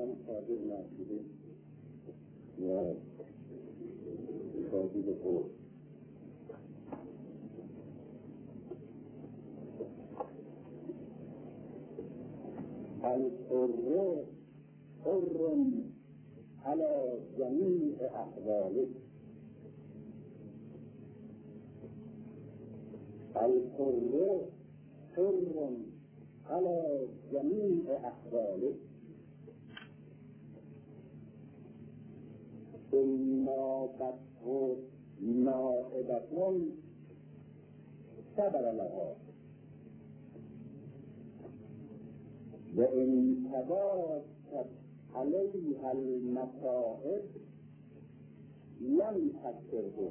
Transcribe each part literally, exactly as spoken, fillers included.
هم صادر نشده یا صادر خود الحر حر على جمیع احواله الحر حر على جمیع احواله إما بطه نائبة صبر لها وإن تباست عليها المصائب لم تكره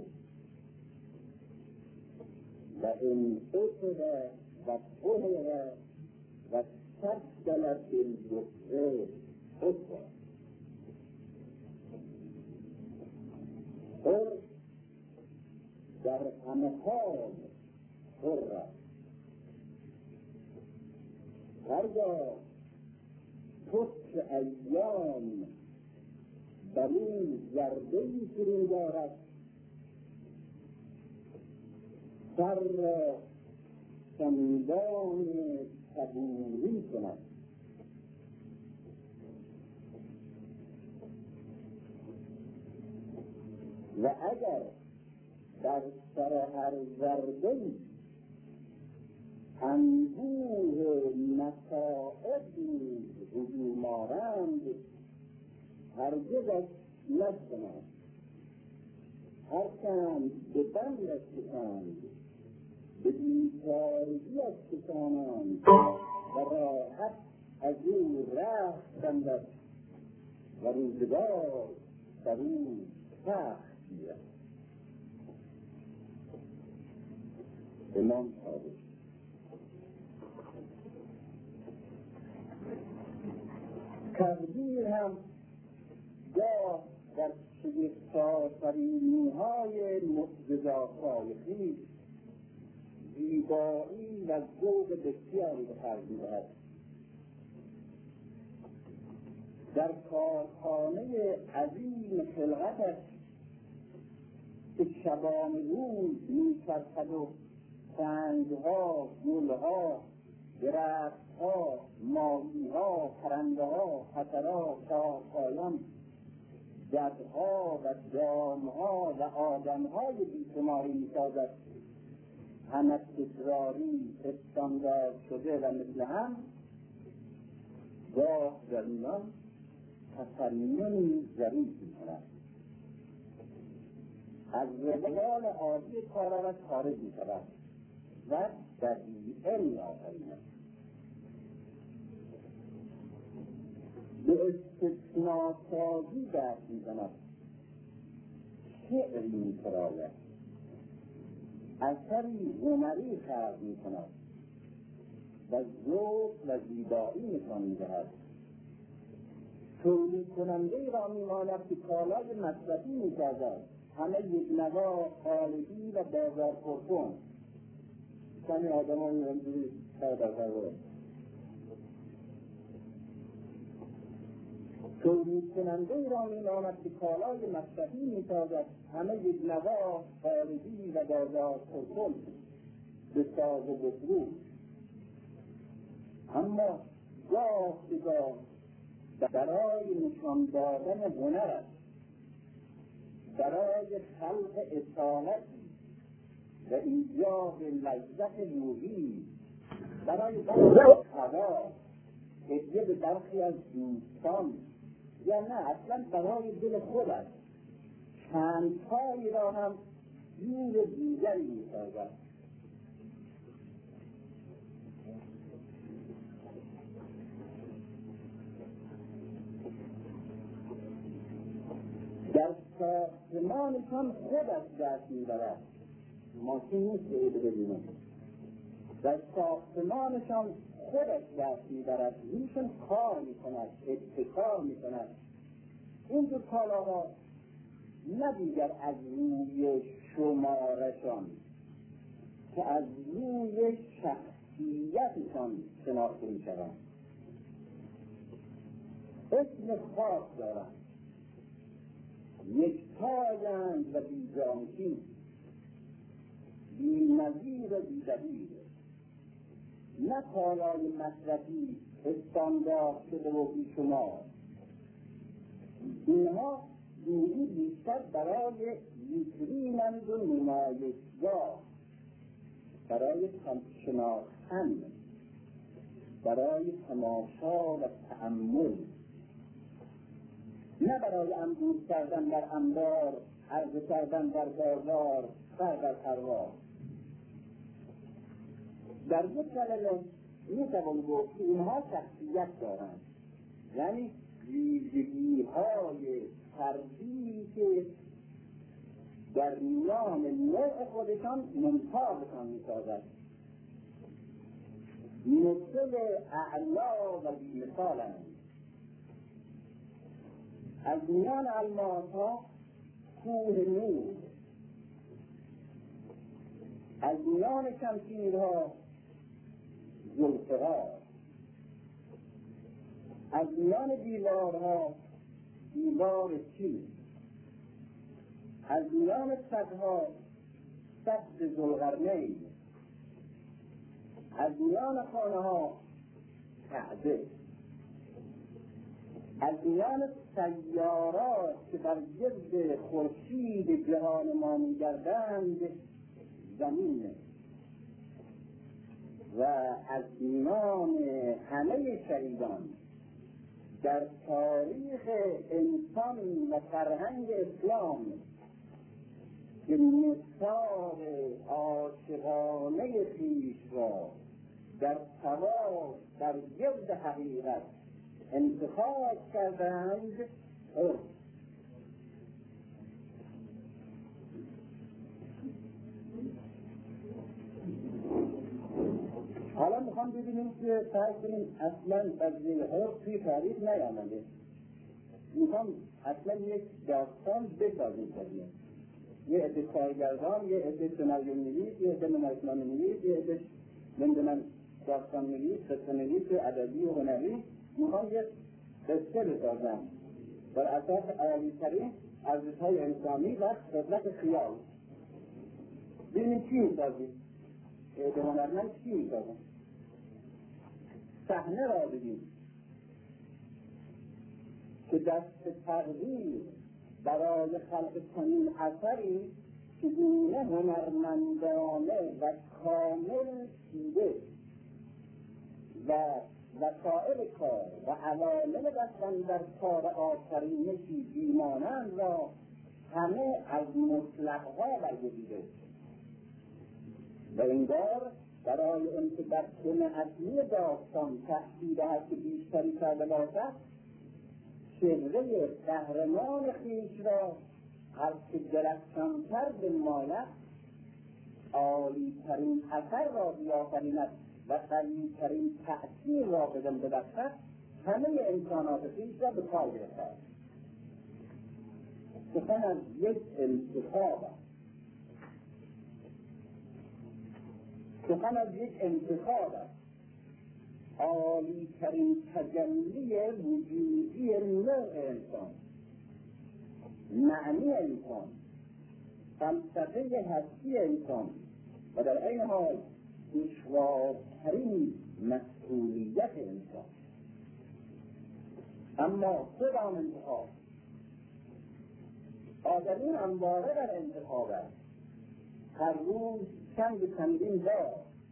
وإن أتر وطهر واستبدل باليسر أتر حر در همه حال حر هرگاه پشت ایام بر این ضربه‌ای فرو دارد سر را سندان صبوری کند و اگر در سر هر ضربه‌ای انبوه مصائبی هجوم آرند هرگزش نشکنند هرچند به بندش کشند به بیکاریش کشانند و راحت از او رخت بندد و روزگار بر او سخت گیرد. امام صادق تقدیر هم گاه در شگفت‌آفرینی‌های معجزه‌آسای خویش زیبایی و ذوق بسیاری به خرج می‌دهد. در کارخانه عظیم خلقتش که شبانه روز می‌چرخد و سنگ‌ها، گل‌ها، درخت‌ها، ماهی‌ها، پرنده‌ها، حشرات، شاخه‌سایان، گدها و دامها و آدم‌های بیشماری می‌سازد همه تکراری استاندارد شده و مثل هم گاه در میان تفننی ظریف می‌کند از روال عادی کارش خارج می‌شود و بدیعه می‌آفریند به استثناسازی دست می‌زند شعری می‌سراید اثری هنری خلق می‌کند و ذوق و زیبایی نشان می‌دهد تولید کننده را می‌ماند که کالای مصرفی می‌سازد همه یک نوا خالدی و بازار پرکن کمی آدم ها اینجوری سر در سر تولید کننده را می‌ماند که کالای مصرفی می‌سازد همه یک نوا خالدی و بازار پرکن به ساز و بفروش اما گاه به گاه برای نشان دادن هنرش برای خلق اصالتی و ایجاد لذت روحی برای برخی هوا هدیه به برخی از دوستان یا نه اصلا برای دل خودش چندتایی را هم جور دیگری می‌سازد در ساختمانشان خودش دست می‌برد ماشین نیست که ایده ببینم در ساختمانشان خودش دست می‌برد روشن کار می‌کند ابتکار می‌کند این دو کالاها نه دیگر از روی شمارشان که از روی شخصیتشان شناخته می‌شوند اسم خاص دارند، یکتایند و بیجانشین، بی‌نظیر و بی‌بدیل، نه کالای مصرفی استاندارد شده و بیشمار. اینها گویی بیشتر برای ویترینند و نمایشگاه، برای شناختن، برای تماشا و تأمل، نه برای انبوه کردن در انبار، عرضه کردن در بازار، سر در پرواز. در یک کلمه میتوان گفت که اینها شخصیت دارند، یعنی ویژگی‌های فردی که در میان نوع خودشان ممتازشان می‌سازد، مثل اعلا و بی‌مثالند. از میان الماس‌ها کوه نور، از میان شمشیرها ذوالفقار، از میان دیوارها دیوار چین، از میان سدها سد ذوالقرنین، از میان خانه ها کعبه، از میان سیارات که بر گرد خورشید جهان ما می‌گردند زمین، و از میان همه شهیدان در تاریخ انسان و فرهنگ اسلام که نثار عاشقانه خویش را در طواف در گرد حقیقت انتخاب کردند. حالا میخوام ببینیم که فرض کنیم اصلا قضیه حرف توی تاریخ نیامده، میخوام اصلا یک داستان بسازیم کنیم، یه عده کارگردان، یه عده سناریو نویس، یه عده نمایشنامه نویس، یه عده نمیدونم داستان نویس، قصه نویس ادبی و هنری، میخوام یک قصه بسازم بر اساس عالی‌ترین ارزش‌های انسانی و قدرت خیال. ببینیم چی میسازیم، عده هنرمند چی میسازم. صحنه را بگیم که دست تقدیر برای خلق چنین اثری چگونه هنرمندانه و کامل چیده و وسائل کار و عوامل دستن در کار آفرینشی بیمانند را همه از مطلقها برگزیده و انگار برای اینکه در سن اصلی داستان تأثیر هست که بیشتری کرده باشد، چهره قهرمان خویش را هر که درخشان‌تر بنماید، عالی‌ترین اثر را بیافریند و قوی‌ترین تأثیر را بدان ببخشد، همه انسانات خویش را به کار گرفتند. سخن از یک انتخاب است، سخن از یک انتخاب است، عالی‌ترین تجلی وجودی نوع انسان، معنی انسان، فلسفه هستی انسان و در این حال دشوارترین مسئولیت انسان. اما کدام انتخاب؟ آدمی همواره در انتخاب است، هر روز چند چندین بار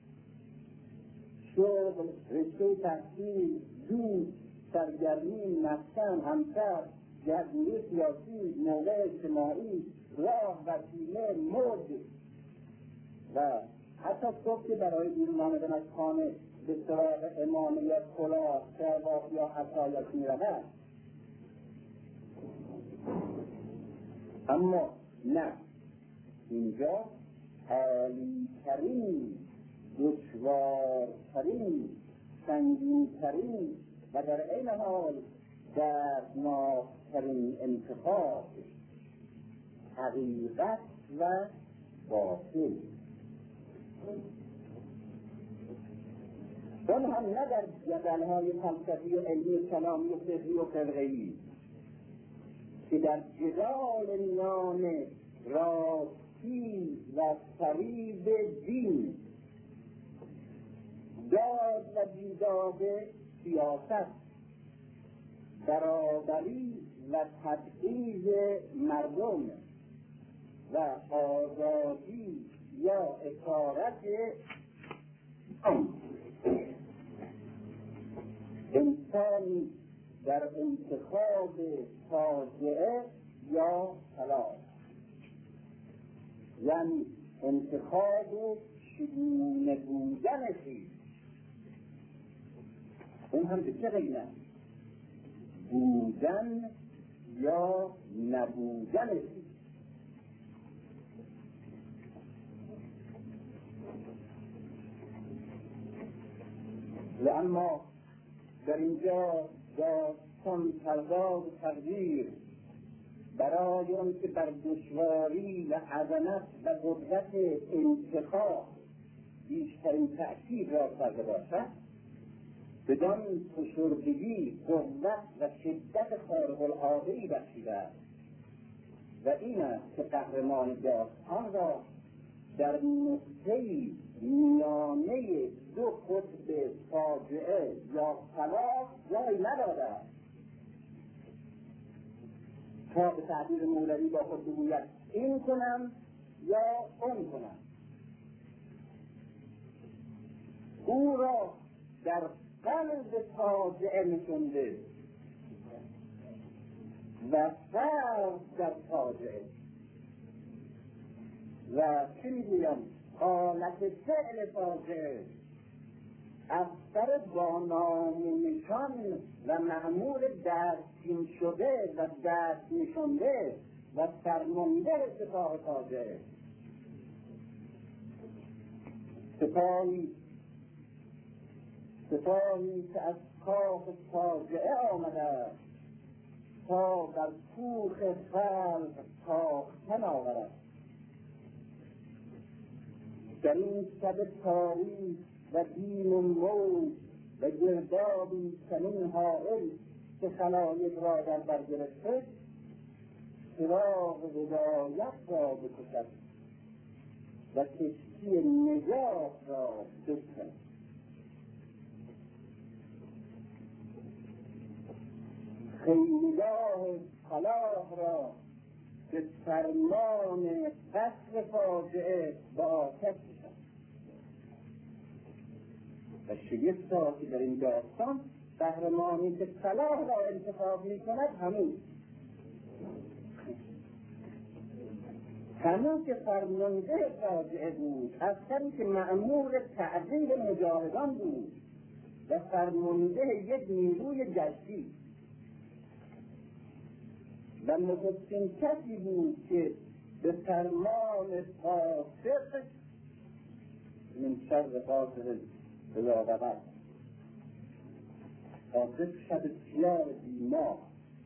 شغل، رشته تحصیل، دوست، سرگرمی، مسکن، همسر، جمعیت سیاسی، موقع اجتماعی، راه، وسیله، مد و حتی صبح که برای بیرون آمدن از خانه به سراغ امامه یا کلاه، سرباق یا عصایش می‌رود. اما نه، اینجا عالی‌ترین، دشوارترین، سنگین‌ترین و در این حال دردناکترین انتخاب، حقیقت و باطل. اون هم نه در جدل‌های فلسفی و علمی کلامی و فقهی و فرقه‌ای، که در جدال میان راستی و فریب دین، داد و بیداد سیاست، برابری و تبعیض مردم و آزادی یا اسارت آن انسانی در انتخاب فاجعه یا هلاک، یعنی انتخاب چگونه بودن خویش. اون هم به چه قیمت؟ بودن یا نبودن خویش. و اما در اینجا داستان پرداز تقدیر برای اون که بر دشواری و عظمت و قدرت انتخاب بیشترین تأثیر را کرده باشد، بدان فشردگی، قوت و شدت خارق العاده‌ای بخشیده است. و این است که قهرمان داستان را در نقطه‌ای میانه دو قطب فاجعه یا فلاح جای نداده است تا به تعبیر مولوی با خود بگوید این کنم یا اون کنم. او را در قلب فاجعه نشونده و فرض در فاجعه. و چی میگویم؟ حالت فعل فاجعه اثر با نام نشان و معمول دستگین شده و دست نشانده و فرمانده اتفاق فاجعه. سپاهی سپاهی که از کاخ فاجعه آمده تا بر کوخ خلق تاختن آورد. در این شب تاریک و دین و موج و گردابی چنین حائل که خلایق را در بر گرفته، چراغ هدایت را بکشد و کشتی نجات را بکند. خیمگاه صلاح را به فرمان قصر فاجعه به آتش کشد. و شگفتا که در این داستان قهرمانی که صلاح را انتخاب می کند همون همون که فرمانده فاجعه بود، اصلا که مأمور تعذیب مجاهدان بود و فرمانده یک نیروی جشی و نخستین کسی بود که به فرمان فاسق من شر قاصد رضاقبت فاسق شب سیار بیمار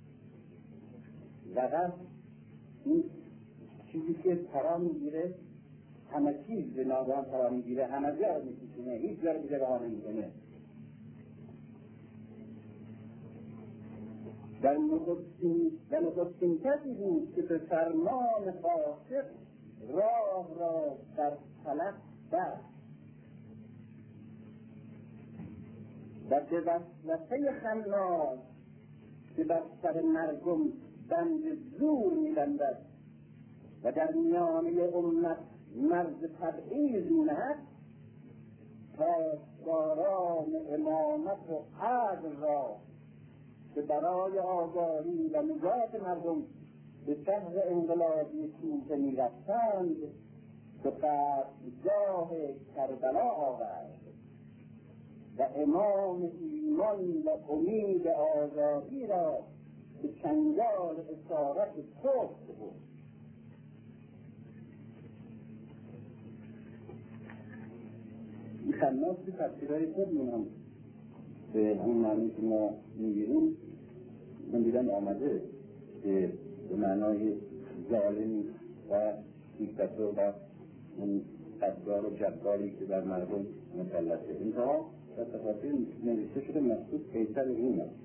وقت این چیزی که فرا میگیره همه چیز به ناگهان فرا میگیره، همه جا رو میکشونه، هیچ جا رو دیگه رها نمیکنه. در نخستین و نخستین کسی بود که به فرمان فاسق راه را در فلک بست و به وسوسه خناس که بر سر مردم بند زور می‌بندد و در میانه امت مرز تبعیض می‌نهد، پاسداران امامت و عدل را که برای آگاهی و نجات مردم به شهر انقلابی کوفه می‌رفتند به قتلگاه کربلا آورد و امام ایمان و امید آزادی را به چنگال اسارت سخت بود. این خناس که تفسیرهای خود می‌نام به همون معنی که ما میگیریم من دیدم آمده که به معنای ظالمی و دیکتاتور و اون قدار و جباری که در مردم مسلطه. اینها در تفاصیل نوشته شده مخصوص قیصر روم است.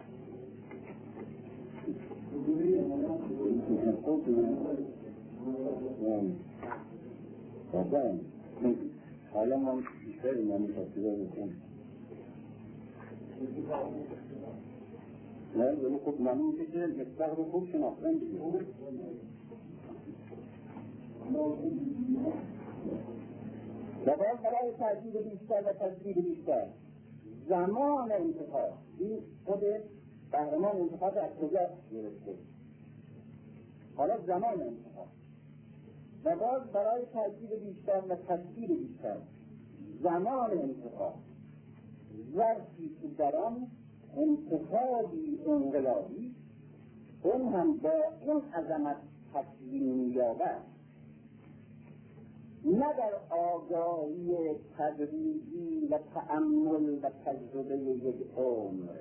بازم حالا ما بیشتر اینا می‌خواستیده بکنم نه ولی خب معلوم که که مصداق رو خوب شناختن دیگه. و باز برای تجدید بیشتر و تجدید بیشتر زمان انتخاب، این خود قهرمان انتخاب از کجا گرفته؟ حالا زمان انتخاب و باز برای تجدید بیشتر و تجدید بیشتر زمان انتخاب ظرفی که در آن انتخابی انقلابی اون هم با این عظمت تسلیم می‌یابد، نه در آگاهی تدریجی و تأمل و تجربه یک عمر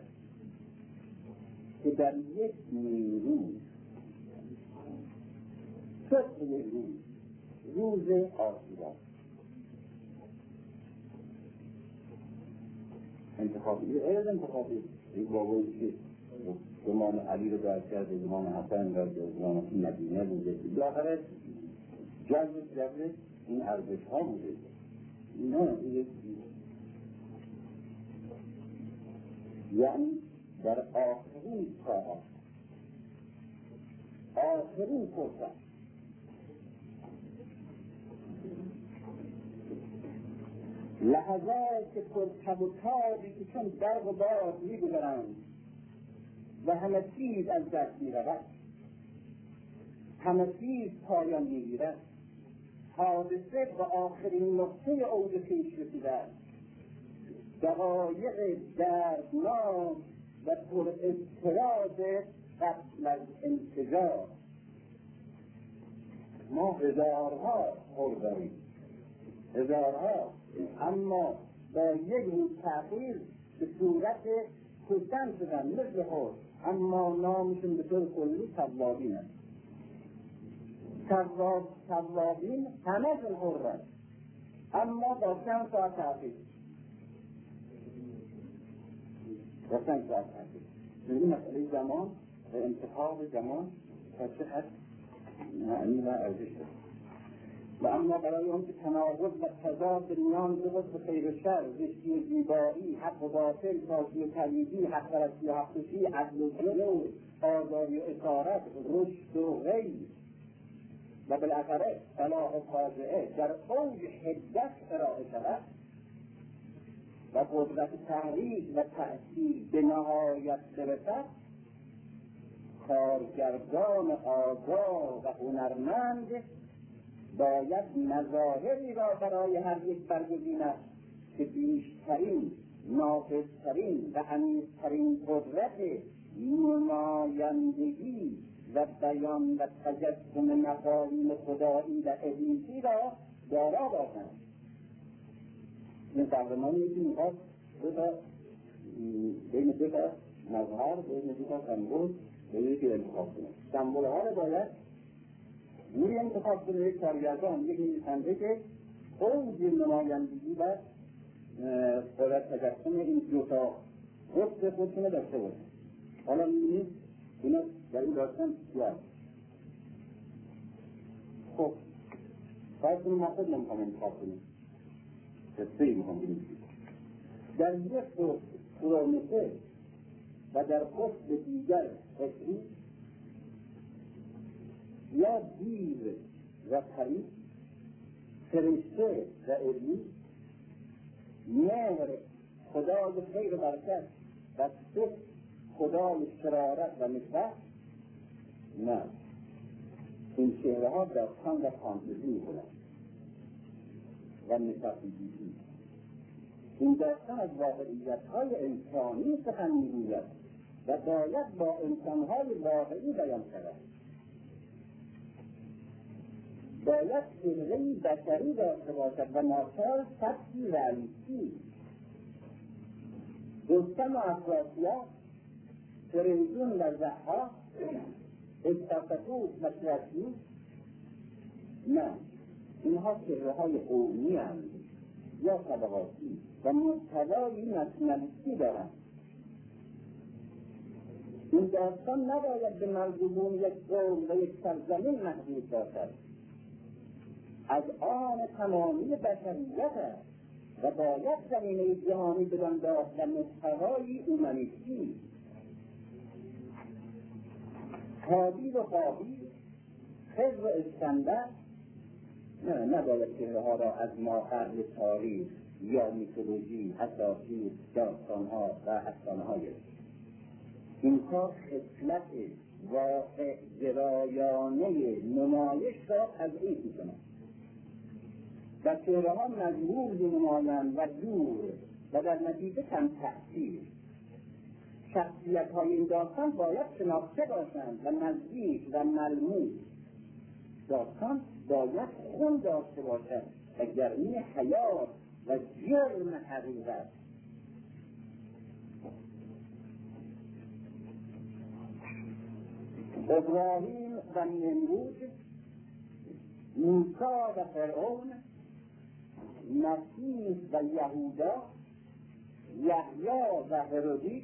که در یک نیروز صبح یک روز روز آسیبا انتخابی غیر انتخابی یک بابایی که زمان علی رو درد کرده، زمان حسن درد کرده، زمان مدینه بوده بالاخره جذب جذب این ارزش ها بوده. نه یعنی در آخرین ساعت آخرین فرصت لحظات که پر تب و تابی که چون درد و باد می‌گذرند و همه چیز از دست می‌رود، همه چیز پایان می‌گیرد، حادثه به آخرین نقطه اوج خویش رسیده است، دقایق دردناک و پر اضطراب قبل از انفجار. ما هزارها خور داریم، هزارها، اما با یک روز تأخیر به صورت کشتن شدن مثل خور، اما نامشون به طور کلی توابین است. توابین همه‌شون خورن اما با چند ساعت تأخیر با چند ساعت تأخیر. این مسئله زمان و انتخاب زمان تا چه حد معنی و ارزش دارد. و اما برای اون که تناقض و تضاد میان درست و خیر و شر، زشتی و زیبایی، حق و باطل، پاکی و پلیدی، حق پرستی و حق کشی، عدل و ظلم، آزادی و اسارت، رشد و غیر و بالاخره صلاح و فاجعه در اوج حدت ارائه شود و قدرت تحریک و تأثیر به نهایت برسد، کارگردان آگاه و هنرمند باید مظاهری را برای هر یک برگزیند که بیشترین، نافذترین و عمیق‌ترین قدرت نمایندگی و بیان و تجسم مفاهیم خدایی و ابلیسی را دارا باشند. این قهرمانی که میخواد دو تا بین دو تا مظهر، بین دو تا سمبول به یکی انتخاب کنه. سمبول‌ها را باید روی انتخاب کنه یک کارگردان، یک نویسنده که اوج نمایندگی و قدرت تجسم این دو تا خود خودشون داشته باشه. حالا می‌بینید اینا در این داستان چیه؟ خب باید کنیم ما خود نمیخوام انتخاب کنیم، قصه ای میخوام کنیم در یک خود خورانسه و در خود به دیگر قصری یا دیو و پری، فرشته و ابلیس، مهر خدای خیر و برکت و صدق خدای شرارت و نفرت. نه، این چهره ها داستان و فانتزی میکنند و متافیزیکی. این داستان از واقعیت های انسانی سخن میگوید و باید با انسان های واقعی بیان شود. باید چهره‌ای بشری داشته باشد و ناچار سطحی رئیسی. رستم و افراسیاب، فریدون و ضحاک، اسپارتاکوس و تراکیوس، نه، اینها چهره های قومی هستند یا طبقاتی و محتوای نشنالیستی دارند. این داستان نباید به مردمان یک قوم و یک سرزمین محدود باشد، از آن تمامی بشریت است و باید زمینه جهانی بدان داشت و محتوای اومانیستی. حابیل و قابیل، خضر و اسکندر، نه نباید چهره ها را از ماخذ تاریخ یا میتولوژی، اساطیر، داستانها و افسانه‌ها گرفت. اینها خصلت واقع گرایانه نمایش را تضعیف می‌کنند و چهره ها مجهول می‌نمایند و دور و در نتیجه کم تأثیر. شخصیت های این داستان باید شناخته باشند و نزدیک و ملموس. داستان باید خون داشته باشد و گرمی حیات و جرم حقیقت. ابراهیم و نمرود، موسی و فرعون، مسیح و یهودا، یحیی و هرودیس،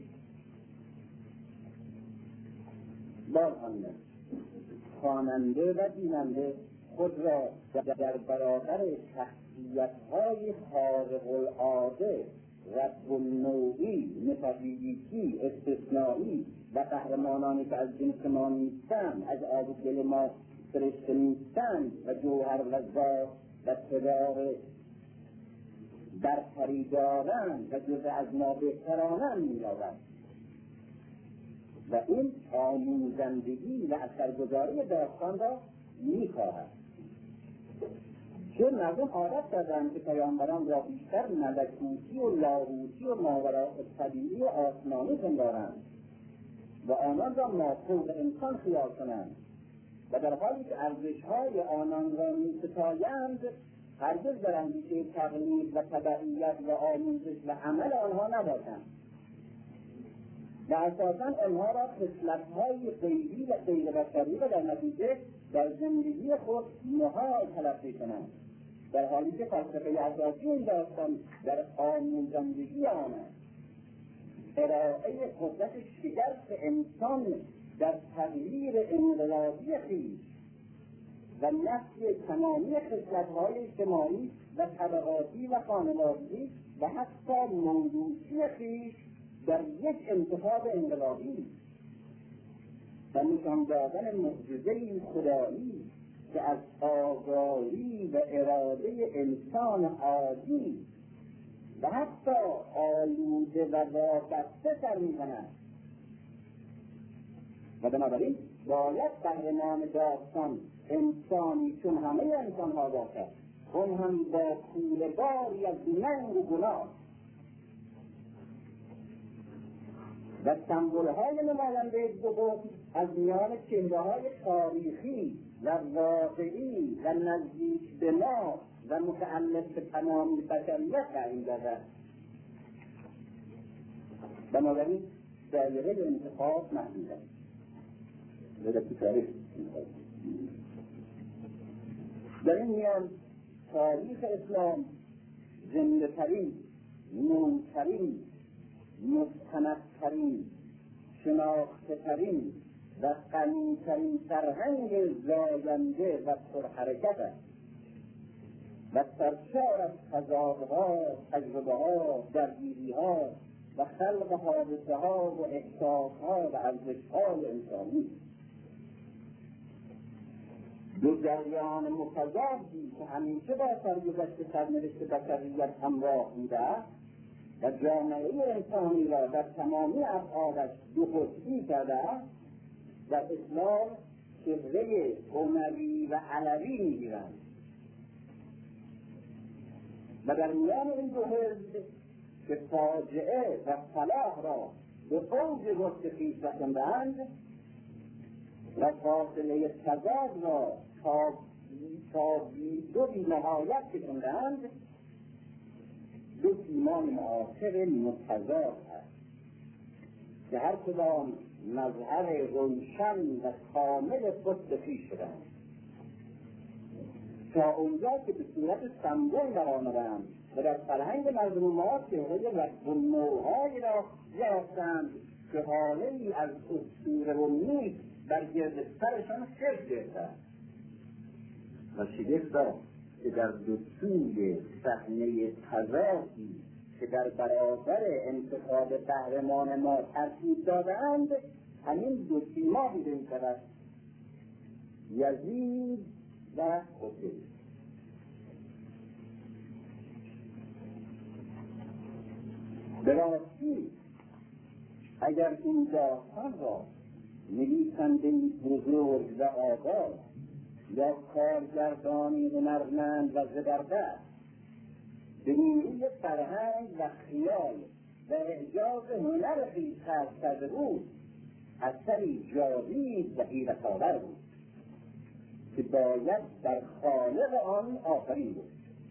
بارهانه خواننده و بیننده خود را در برابر شخصیت‌های خارق العاده، رب النوعی، متافیزیکی، استثنایی و قهرمانانی که از جنس ما نیستند، از آب و گل ما فرشته نیستند و جوهر و ذات و تدار برتری دارند و جز از ما بهترانند می‌یابند. و این آموزندگی و اثرگذاری داستان را می‌خواهد. چون مردم عادت دادند که پیامبران را بیشتر ملکوتی و لاهوتی و ماوراء الطبیعی و آسمانی پندارند و آنان را مافوق انسان خیال کنند و در حالی که ارزش‌های آنان را می‌ستایند، هرگز در اندیشه تقلید و تبعیت و آموزش و عمل آنها نباشند و اساساً آنها را خصلت‌های غیبی و غیر بشری و در نتیجه در زندگی خود محال تلقی کنند، در حالی که فلسفه اساسی این داستان در آموزندگی آن است. ارائه قدرت شگرف انسان در تغییر انقلابی خویش و نفی تمامی خصلت‌های اجتماعی و طبقاتی و خانوادگی و حتی موجودی خویش در یک انتخاب انقلابی و نشان دادن معجزه‌ای خدایی که از آگاهی و اراده انسان عادی و حتی آلوده و وابسته سر می‌کند. و بنابراین باید قهرمان داستان انسانی چون همه انسان‌ها باشد، اون هم با کوله‌باری از ننگ و گناه و سمبول‌های نماینده دو از میان چهره‌های تاریخی و واقعی و نزدیک به ما و متعلق به تمام بشریت تعیین داده. بنابراین دایره انتخاب محدود است. ولکن تاریخ در این میان تاریخ اسلام زنده‌ترین، نوترین، مستندترین، شناخته‌ترین و غنی‌ترین فرهنگ زاینده و پرحرکت است و سرشار از تضادها، تجربه‌ها، درگیری‌ها و خلق حادثه‌ها و احساس‌ها و ارزش‌های انسانی. دو جریان متضادی که همیشه با سرگذشت سرنوشت بشریت همراه بوده است و جامعه انسانی را در تمامی ابعادش دو قطبی کرده است، در اسلام چهره اموی و علوی می‌گیرند و در میان این دو حزب که فاجعه و صلاح را به اوج رشد خویش رسانده‌اند و فاصله تضاد را تا دو بی‌نهایت کشانده‌اند، دو سیمان معاصر متضاد است که هر کدام مظهر روشن و کامل خود به خویش شدند. تا اونجا که به صورت سمبل در آمدند و در فرهنگ مظلومات چهره رسم النوع‌هایی را یافتند که حاله‌ای از اسطوره و میت بر گرد سرشان شکل گرفته و شگفتا که در دو سوی صحنه تضادی که در برابر انتخاب قهرمان ما ترتیب داده‌اند همین دو سیما دیده می‌شود، یزید و حسین. به راستی اگر این داستان را نویسنده‌ای بزرگ و آگاه یا کارگردانی هنرمند و زبردست به نیروی فرهنگ و خیال و اعجاز هنر خویش خلق کرده بود، اثری جاوید و حیرت‌آور بود که باید در خالق آن آفرین بود.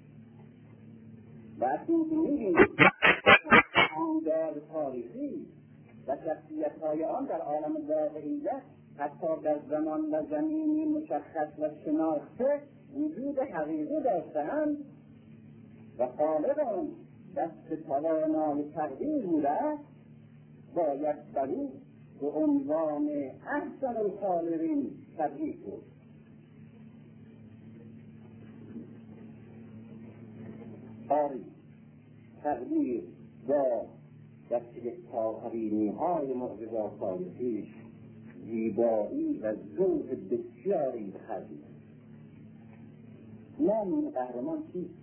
وقتی که می‌بینید اندار تاریخی و شخصیت‌های آن در عالم واقعیت حتی در زمان و زمینی مشخص و شناخته وجود حقیقی داشته‌اند و خالق آن دست توانای تقدیر بوده است، باید بر او به عنوان احسن الخالقین تبریک بود. آری تقدیر با دست یکتاآفرینی‌های معجزه‌آسای خویش زیبایی و ذوق بسیاری به خرج می‌دهد. نام این قهرمان چیست؟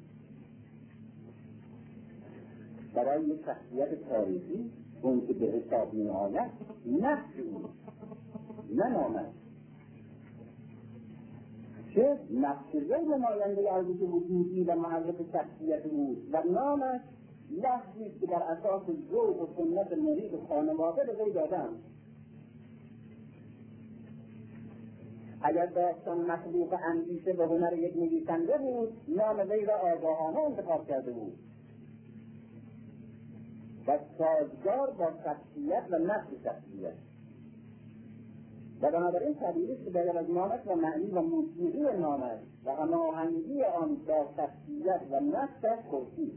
برای یک شخصیت تاریخی اون که به حساب می‌آید نقش او نه نامش، که نقش وی نماینده ارزش وجودی و معرف شخصیت او و نامش لفظی است که بر اساس ذوق و سنت مرید و خانواده به وی دادند. اگر داستان مخلوق اندیشه و هنر یک نویسنده بود، نام وی را آگاهانه انتخاب کرده بود و سازگار با شخصیت و نقش شخصیت، و بنابراین طبیعی که باید از نامش و معنی و موسیقی نامش و هماهنگی آن با شخصیت و نقشش پرسید.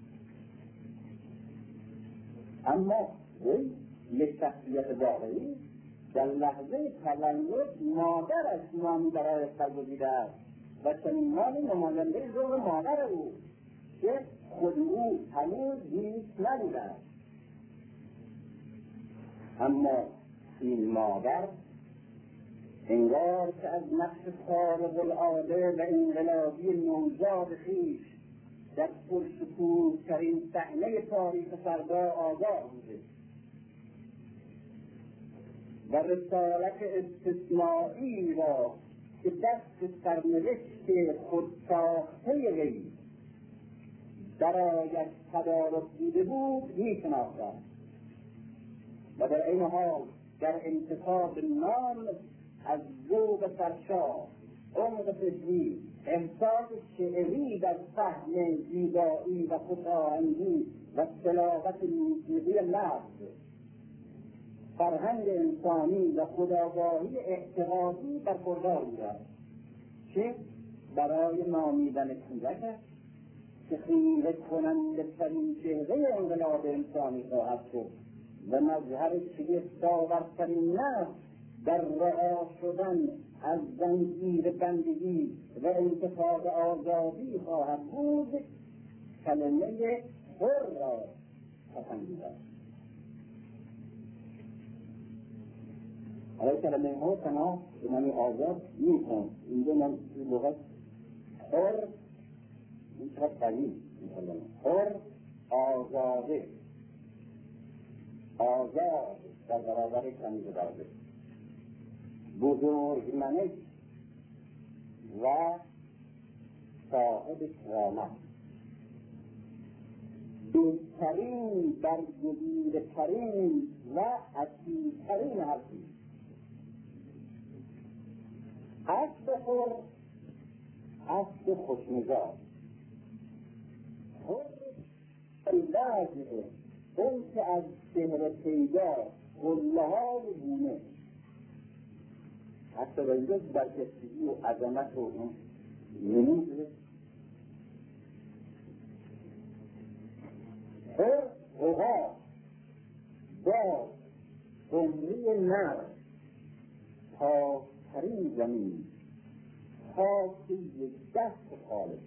اما وی یک شخصیت واقعی در لحظه تولد مادرش نامی برایش برگزیده است و چنین نامی نماینده ذوق مادر او که خود او هنوز زیست نبوده است. اما این مادر انگار که از نقش خارق العاده و انقلابی نوزاد خویش در پرشکوه‌ترین صحنه تاریخ فردا آگاه بوده و رسالت استثنایی را که دست سرنوشت خودساخته وی برایش تدارک دیده بود می‌شناختند و در این حال در انتخاب نام از ذوق سرشار، عمق فکری، احساس شعری در فهم زیبایی و خودآهنگی و صلابت موسیقی لفظ، فرهنگ انسانی و خودآگاهی اعتقادی برخوردار بودند که برای نامیدن کودک که خیره کننده ترین چهره انقلاب انسانی خواهد شد و مظهر شگفت‌آورترین نقش در رها شدن از زنجیر بندگی و انتخاب آزادی خواهد بود، کلمه حر را پسندیده است. حالا کلمه حر تنها به معنی آزاد نیست. اینجا من لغت حر این چقدر قوی می‌کنم. حر آزاده، آزاد در برابر تمیز داده، بزرگمنش و صاحب کرامت، بهترین برگزیده‌ترین و اصیل‌ترین هستی. اسب حر، اسب خوشمزاج، حر لازمه اون که از شهر پیدا قله‌های گونه حتی در اینجا برکستگی و عظمت و نموده هر اوها با عمری نر تا ترین زمین خاکی دست خالق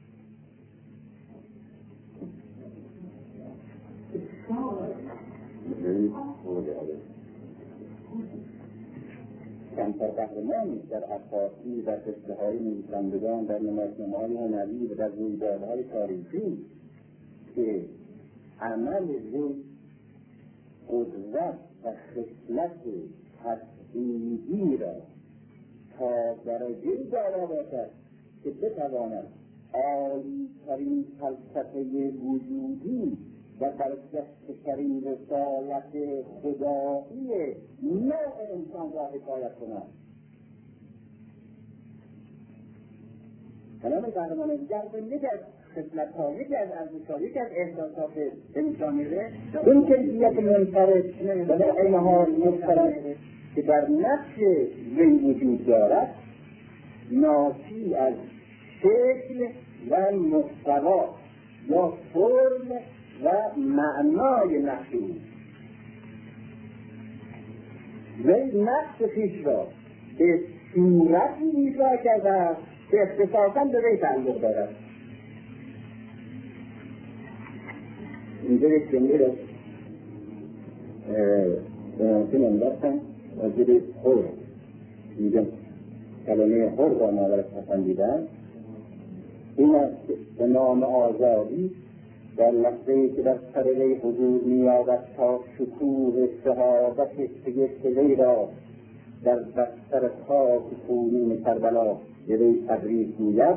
کمتر قهرمانی در اساسی و قصه‌های نویسندگان در نمایشنامه‌های هنری و در رویدادهای تاریخی که عمل وی قدرت و خصلت تسبیحی را تا درجه‌ای دارا باشد که بتواند عالی‌ترین فلسفه وجودی و برجسته‌ترین رسالت خدایی نوع انسان را حکایت کند. کلام قهرمان دیگر یکی از خصلت‌ها، یکی از ارزش‌ها، یکی از احساسات انسانیه این کیفیت منفرد و در عین حال مضطرب که در نفس وی وجود دارد ناشی از شکل و محتوا یا فرم و معنای نفسی وی نفس خویش را به صورتی ایفا کرده است که اختصاصاً به وی تعلق دارد. اینجا یک جمله را ممکن انداختم راجب حر میگم کلمه حر را مادرش پسندیدن این است به نام آزادی در لحظه‌ای که در سر وی حضور می‌یابد تا شکوه شهادت شگفت وی را در بستر خاک خونین کربلا به وی تبریک گوید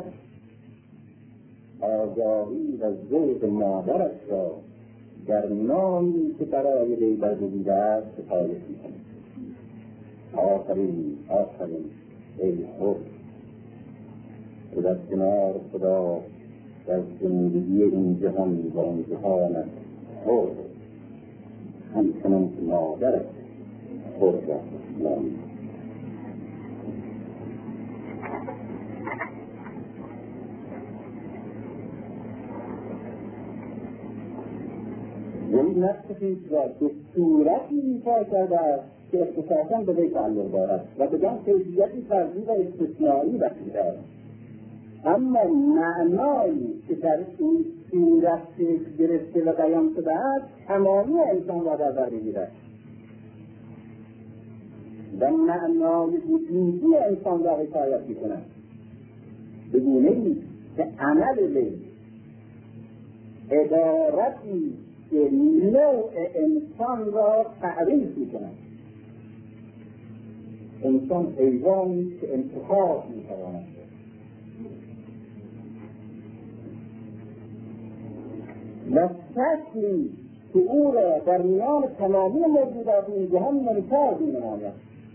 آگاهی و ذوق مادرش را در نامی که برای وی برگزیده است ستایش می‌کند. آفرین آفرین ای حر که در کنار خدا در زندگی این جهان و آن جهانت حر همچنان که مادرت حر را نامید. وی نفس خویش را به صورتی ایفا کرده است که اختصاصاً به وی تعلق دارد و بدان کیفیتی فردی و استثنایی بخشیده است. اما معنایی که در این صورت گرفته و بیان شده است تمامی انسان را در بر می‌گیرد و معنای وجودی انسان را حکایت می‌کند به گونه‌ای که عمل وی عبارتی که نوع انسان را تعریف می‌کند. انسان حیوانی که انتخاب می‌تواند و شکلی که او را در میان تمامی موجودات این جهان ممتاز می‌نماید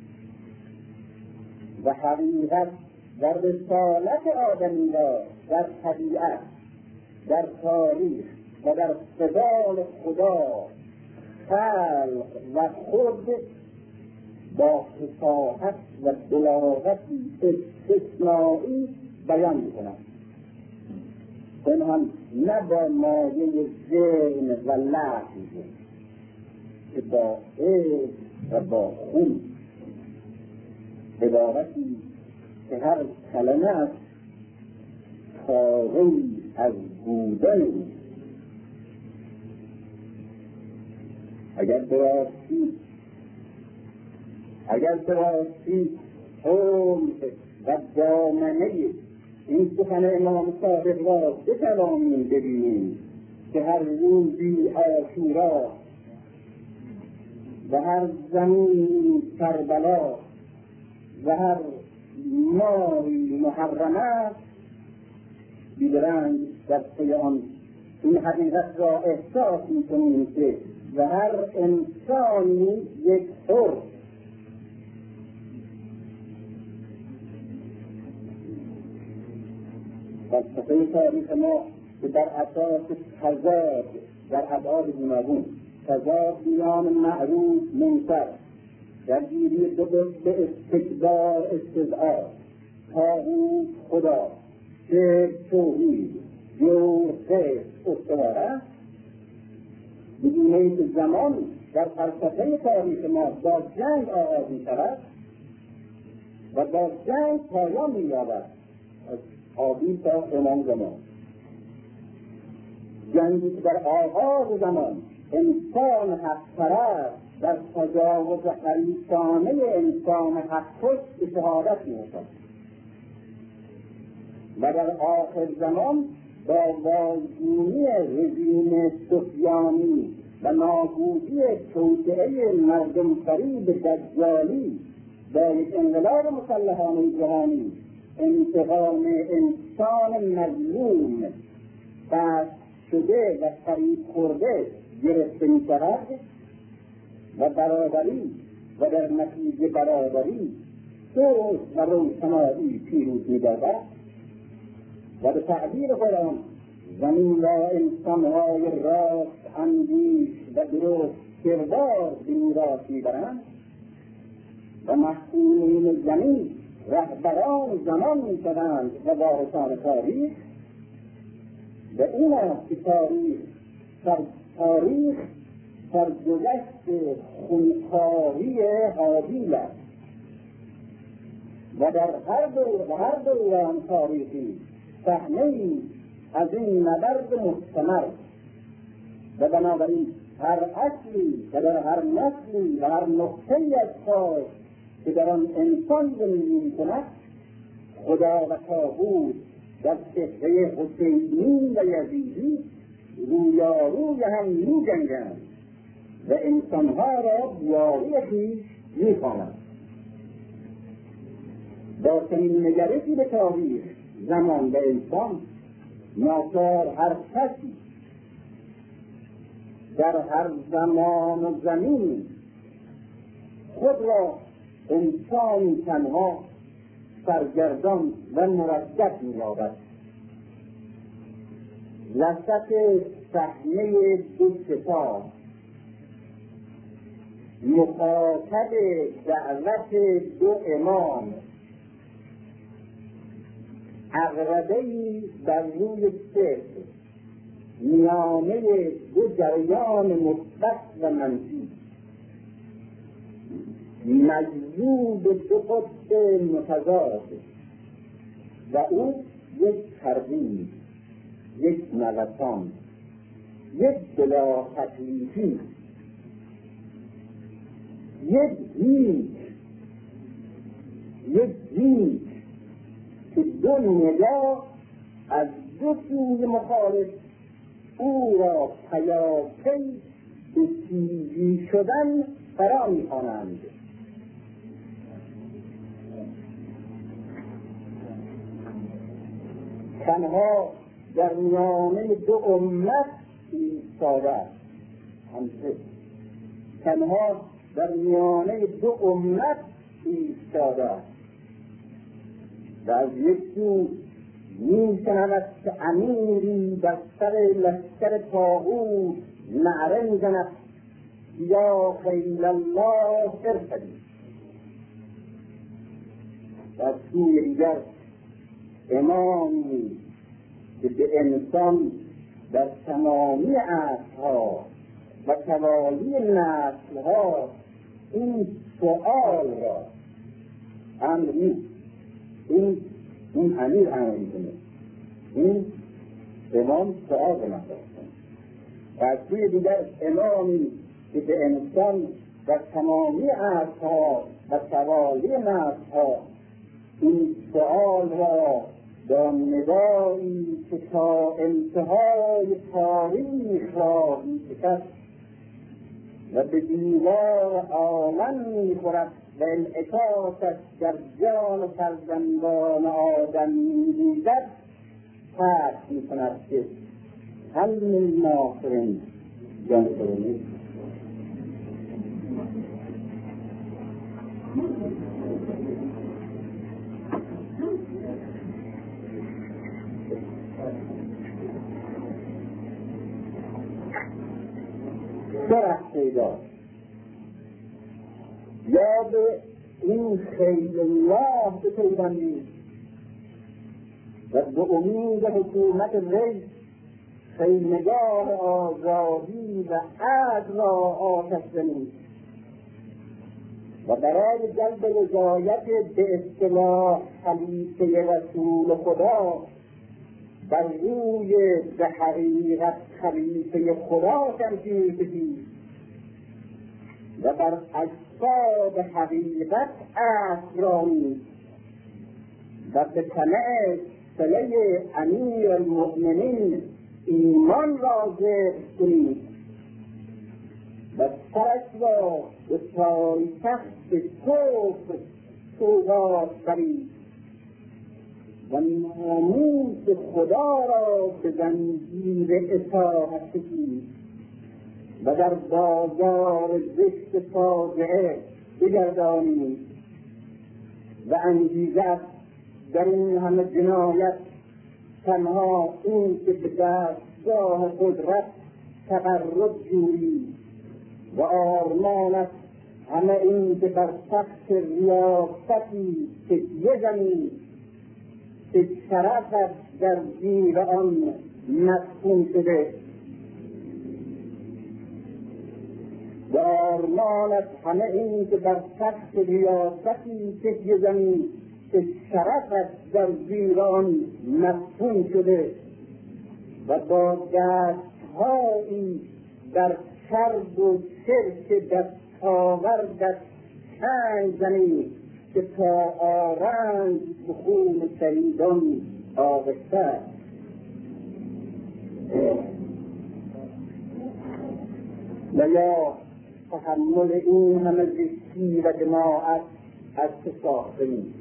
و حقیقت و رسالت آدمی را در طبیعت، در تاریخ و در قبال خدا خلق و خود با فصاحت و بلاغتی استثنایی بیان می‌کند. این هم نه با مایه ذهن و لحظ که با عشق و با خون عبارتی که هر کلمه خواهی از بودن اگر براستی اگر براستی حول و دامنه این سخن امام صادق را بتوانیم ببینیم که هر روزی عاشورا و هر زمین کربلا و هر ماهی محرم است بیدرنگ در پی آن این حقیقت را احساس می‌کنیم که و هر انسانی یک حر فلسفه تاریخ ما که در اساس تضاد در ابعاد گوناگون تضاد میان معروف منکر درگیری دو به استکبار استضعاف طاغوت خدا که توحید جور قیس استوار است، بدون اینکه زمان در فلسفه تاریخ ما با جنگ آغاز می شود و با جنگ پایان می یابد از آبی تا امام زمان. جنگی که در آغاز زمان انسان حق پرست در تجاوز حریصانه انسان حق کش به شهادت می رسد و در آخر زمان با واژگونی رژیم سفیانی و نابودی توطئه مردم فریب دجالی با یک انقلاب مسلحانه جهانی انتقام انسان مظلوم دست شده و فریب خورده گرفته می شود و برابری و در نتیجه برابری صلح و روشنایی پیروز می گردد و به تعبیر قرآن زمین را انسانهای راست اندیش و درست کردار به میراث میبرند و مسئولین زمین رهبران زمان میشوند و وارثان تاریخ. و این است که تاریخ سر تاریخ سرگذشت خونخواری هابیل است و در هر دور و هر دوران تاریخی صحنه‌ای از این نبرد مستمر و بنابراین هر اصلی و در هر نسلی و هر نقطه‌ای از کار که در آن انسان زندگی می‌کند خدا و طاغوت در چهره حسینی و یزیدی رویاروی هم می‌جنگند و انسانها را یاری خویش می‌خوانند. با چنین نگرشی به تاریخ، زمان و انسان ناچار هر کسی در هر زمان و زمین خود را انسانی تنها سرگردان و مردد می‌یابد. وسط صحنه دو سپاه مخاطب دعوت دو امام عقربه‌ای بر روی سر میانه دو جریان مثبت و منفی مجذوب دو قطب متضاد و او یک ترغیب، یک نوسان، یک بلا تکلیفی، یک هیچ، یک هیچ که دو نگاه از دو سوی مخالف او را پیاپی به تیزی شدن فرا می‌خوانند. تنها در میانه دو امت ایستاده است. همچه تنها در میانه دو امت ایستاده است و از یک سو می‌شنود که امیری در سر لشکر طاغوت نعره می‌زند یا خیل الله ارشدی، و از سوی دیگر امامی که به انسان در تمامی عصرها و توالی نسلها این سؤال را امر نیست، این این امیر امر می‌کنه، این امام سؤال نمی‌کنه. و از سوی دیگر امامی که به انسان در تمامی عصرها و توالی نسلها این سؤال را با ندایی که تا انتهای تاریخ را می‌کشد و به دیوار عالم می‌خورد و انعکاسش در جان فرزندان آدم می‌ریزد، حرف می‌کند که هل من ناصر جانفرونی. درخت پیدا یا به این خیل الله بپیوندید و به امید حکومت وی خیمگاه آزادی و عدل را آتش زنید و برای جلب رضایت به اصطلاح خلیفه رسول خدا بر روی به حقیقت خلیفه خدا تمثیل کشید و بر اجساد حقیقت افرانید و به طمع صله امیر المؤمنین ایمان را ذکر کنید و سرش را به پایتخت کفر سوگات برید و ناموس خدا را به زنجیر اطاعت کشید و در بازار زشت فاجعه بگردانید و انگیزه در این همه جنایت تنها این که به دستگاه قدرت تقرب جویی و آرمانت همه این که بر تخت ریاستی تکیه زنی که شرفت در زیر آن مدفون شده و آرمانت همه این که بر تخت ریاستی تکیه زنی که شرفت در زیر آن مدفون شده و با دستهایی در شرب و شرک دستاوردت چنگ زنی که تا آرنج به خون شهیدان آغشته و یا تحمل این همه زشتی و دماعت از چه ساخته نیست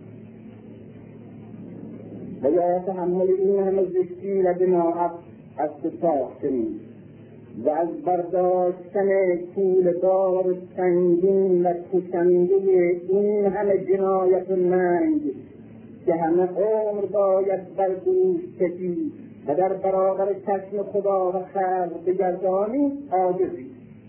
و یا تحمل این همه زشتی و دماعت از چه ساخته نیست و از برداشتن کوله‌دار سنگین و کشنده این همه جنایت ننگ که همه عمر باید بر دوش کشید و در برابر چشم خدا و خلق بگردانی عاجزی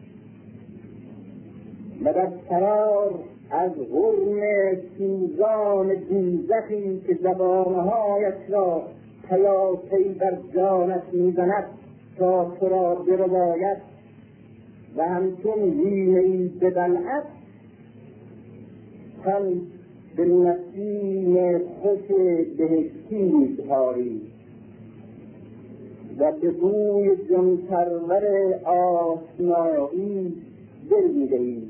و در فرار از غرم سوزان دوزخی که زبانهایش را پیاپی بر جانت میزند تا تو را برباید و همچون وینه‌ای به بلعت هم به نسیم خوش بهشتی می‌سپاری و به بوی جانپرور آشنایی دل می‌دهی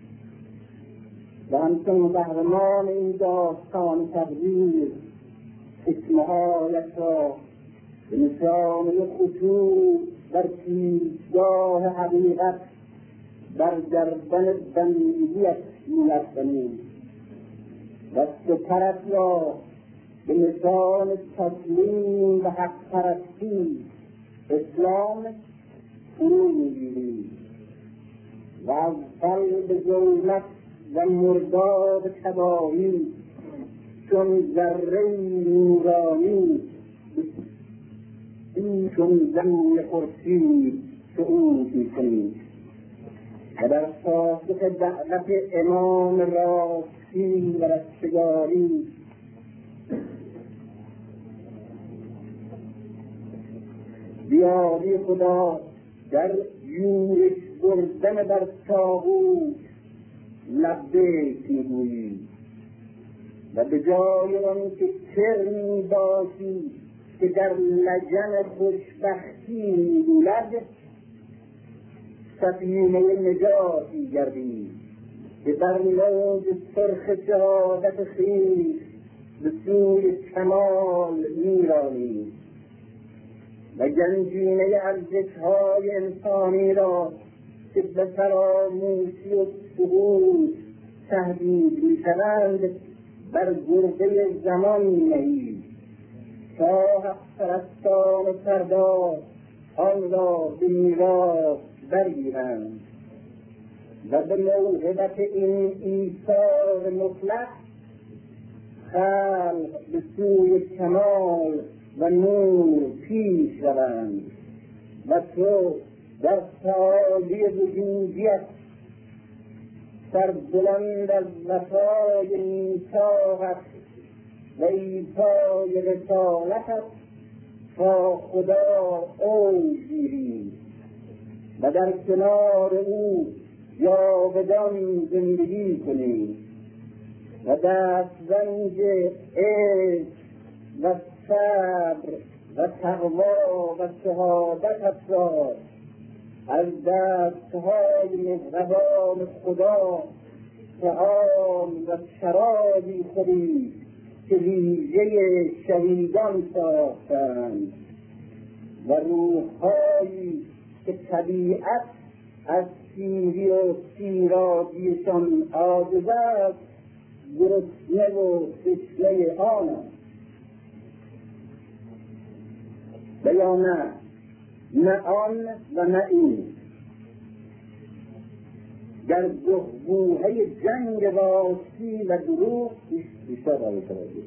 و همچون قهرمان این داستان تقدیر چشمه‌هایش را به نشانه خشوع در پیشگاه حقیقت بر گردن بندگیت می‌افکنی و سپرت را به نشان تسلیم و حق پرستی اسلام فرو می‌گیری و از قلب ظلمت و مرداب تباهی چون ذره نورانی این چون زمین خورشید صعود می‌کنی و در پاسخ دعوت امام راستی و رستگاری بیاری خدا در یورش بردن بر طاغوت لبیک میگویی و به جای آن که کرمی باشی که در لجن خوشبختی می‌گوید سفینه نجاتی گردی که بر موج سرخ شهادت خویش به سوی کمال میرانی و گنجینه ارزش‌های انسانی را که به فراموشی و سقوط تهدید می‌شوند بر گرده زمان می‌نهی تا حق پرستان سردار آن را به میراث برگیرند و به موهبت این ایثار مطلق خلق به سوی کمال و نور پیش روند و تو در تعالی وجودیت سر بلند از وفای میثاقت و ایفای رسالتت تا خدا اوج گیری و در کنار او جاودان زندگی کنی و دستبند عشق و صبر و تقوا و شهادتت را از دستهای مهربان خدا طعام و شرابی خوری که ویژه شهیدان ساختند و روحهایی که طبیعت از سیری و سیرابیشان عاجز است گرسنه و تشنه آنند. و یا نه نه آن و نه این در گهگوهای جنگ راستی و دروغ بیشتر باید توجه.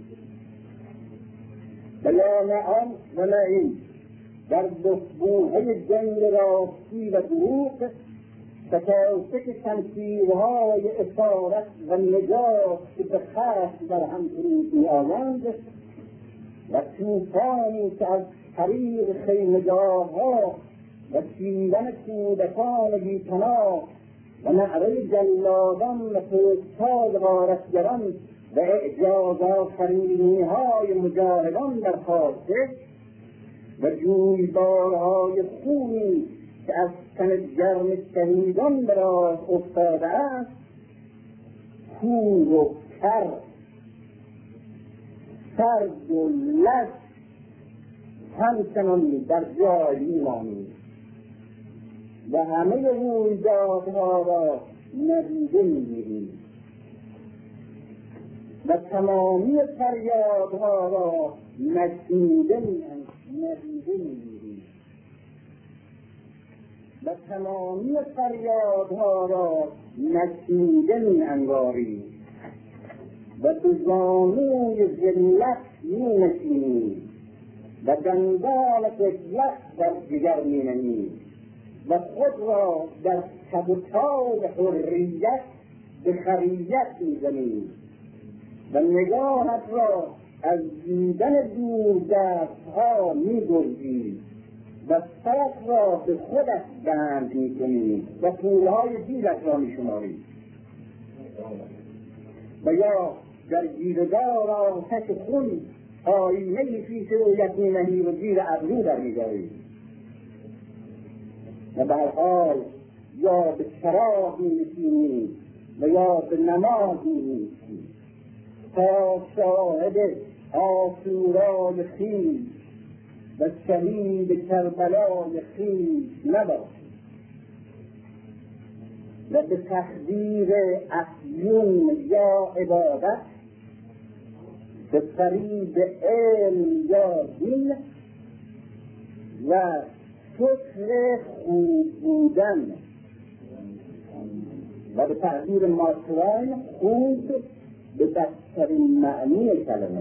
و یا نه آن و نه این در گهگوهای جنگ راستی و دروغ تکاسک شمشیرهای اسارت و نجات که به خشم در هم فرود میآیند و طوفانی که از حریر خیمه‌گاه‌ها و شیون کودکان بی‌پناه و نعره جلادان و پشت‌های غارتگران و اعجاز آفرینی‌های مجاهدان برخاسته و جویبارهای خونی که از تن گرم شهیدان به راه افتاده است کور و کر سرد و لش همچنان در جای میمانید و همه رویدادها را ندیده میگیرید و تمامی فریادها را نشنیده میگیرید و تمامی فریادها را نشنیده میانگارید و به زانوی ذلت مینشینید و دندان قدرت در جگر مینهید و خود را در سبوتاژ حریت به خریت میزنید و نگاهت را از دیدن دوردستها میگرزید و سرت را به خودت بند میکنید و پولهای دیلت را میشمارید و یا در گیردار آتش خون آینه‌ای پیش رویت می‌نهی و زیر ابرو در می‌داری و به هر حال یا به شراب می‌نشینی و یا به نماز می‌نشینی تا شاهد عاشورای خویش و شهید کربلای خویش نباشی و به تقدیر افیون یا عبادت به فریب علم یا دین و شکر خوب بودن و به تقدیر ماتران خوب به بسترین معنی کلمه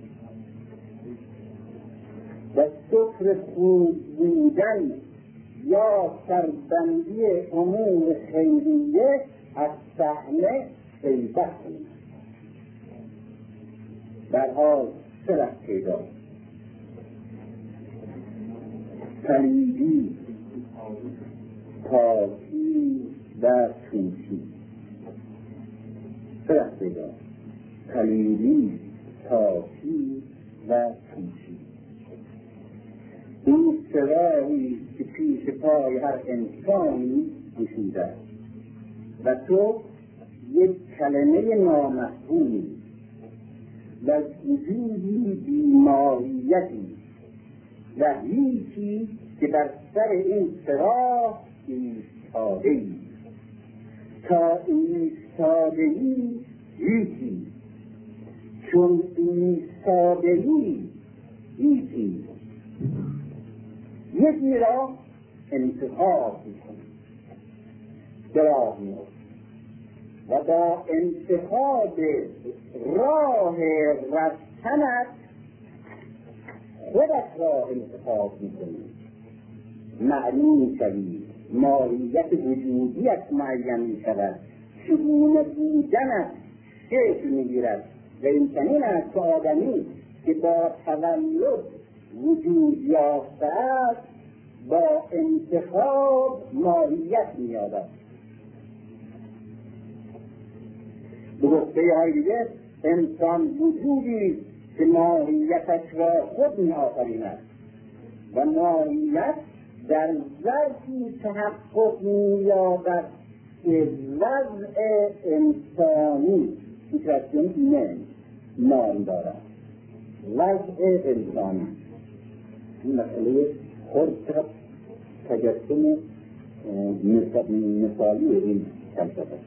و شکر خوب بودن یا سربندی امور خیریه از صحنه غیبت کنید. در حال سرح پیدا پلیدی پاکی و توشی سرح پیدا پلیدی پاکی و توشی این سراحی که پیش پای هر انسانی گشوده و تو یک کلمه نامفهومی و وجودی بیماریتی و هیچی که بر سر این سراح ایستاده‌ای تا ایستاده‌ای هیچی چون ایستاده‌ای هیچی یکی را انتخاب می‌کنی دراه می‌کنی و با انتخاب راه رفتنت خودت را انتخاب میکنی معلوم میشوی ماهیت وجودیت معین میشود چگونه بودنت شکل میگیرد و این چنین است که آدمی که با تولد وجود یافته است با انتخاب ماهیت می‌یابد. به گفته های دیگه انسان وجودی که ماهیتش را خود می‌آفریند و ماهیت در ظرفی تحقق می‌یابد که وضع انسانی سیتواسیون اینه نام دارد. وضع انسانی این مسئله خود تجسم مثالی این فلسفه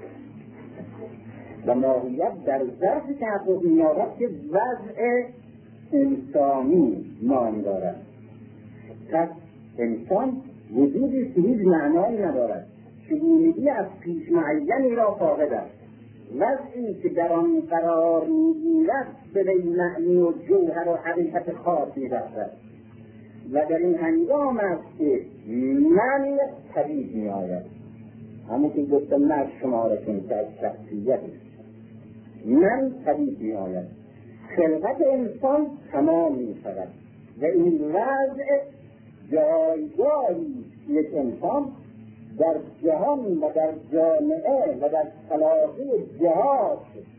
و ماهیت در ظرف تحقق می‌یابد که وضع انسانی نام دارد. پس انسان وجودی که هیچ معنایی ندارد، چگونگی از پیش معینی را فاقد است. وضعی که در آن قرار می‌گیرد به معنی و جوهر و حقیقت خاصی دارد و در این هنگام است که من پدید می‌آید. همون که گفتم من شمارشون که از شخصیت من پدید می‌آید. خلقت انسان تمام می‌شود و این وضع جایگاهی یک انسان در جهان و در جامعه و در خلاقه جهات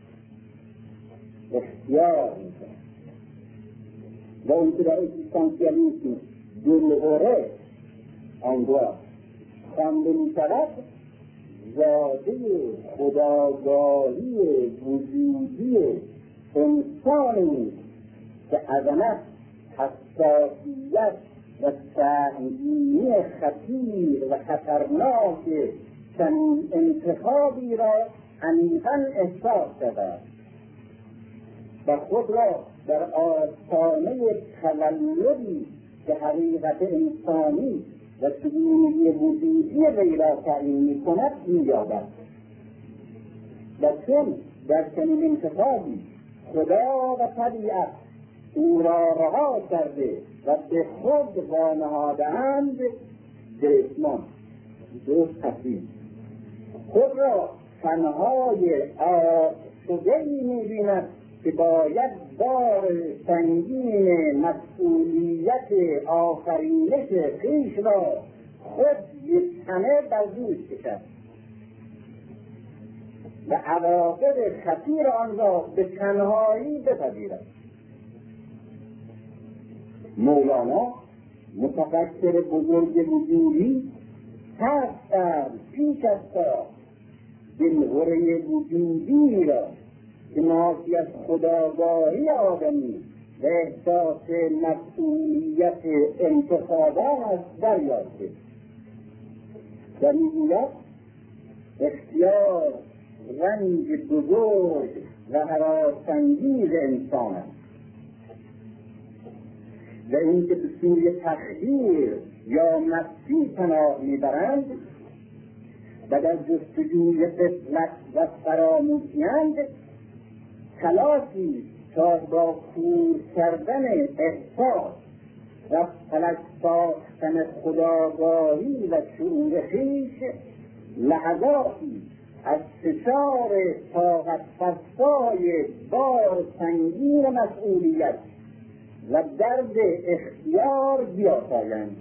اختیار می‌کند و اون که در اکسیستانسیالیسم دلهوره آنگاه خوانده می‌شود زاده خودآگاهی وجودی انسانی که عظمت، حساسیت و سنگینی خطیر و خطرناک چنین انتخابی را عمیقاً احساس کرده و خود را در آستانه تولدی که حقیقت انسانی و چگونگی وجودی وی را تعیین می‌کند می‌یابد. و چون در چنین انتخابی خدا و طبیعت او را رها کرده و به خود وانهاده‌اند گرفتمان درست تصویر خود را تنهای آسوده‌ای می‌بیند که باید بار سنگین مسئولیت آفرینش خویش را خود یک تنه بر دوش کشد و عواقب خطیر آن را به تنهایی بپذیرد. مولانا متفکر بزرگ وجودی هست در پیش از تا دلهوره وجودی را که ناشی از خودآگاهی آدمی و احساس مسئولیت انتخابان است دریافته و می‌گوید اختیار رنج بزرگ و هراس‌انگیز انسان است و این که به سوی تقدیر یا مستی پناه میبرند و در جستجوی غفلت و فراموشی‌اند تلاشی تا با کور کردن احساس و فلک ساختن خودآگاهی و شعور خویش لحظاتی از فشار طاقت فرسای بار سنگین مسئولیت و درد اختیار بیاسایند.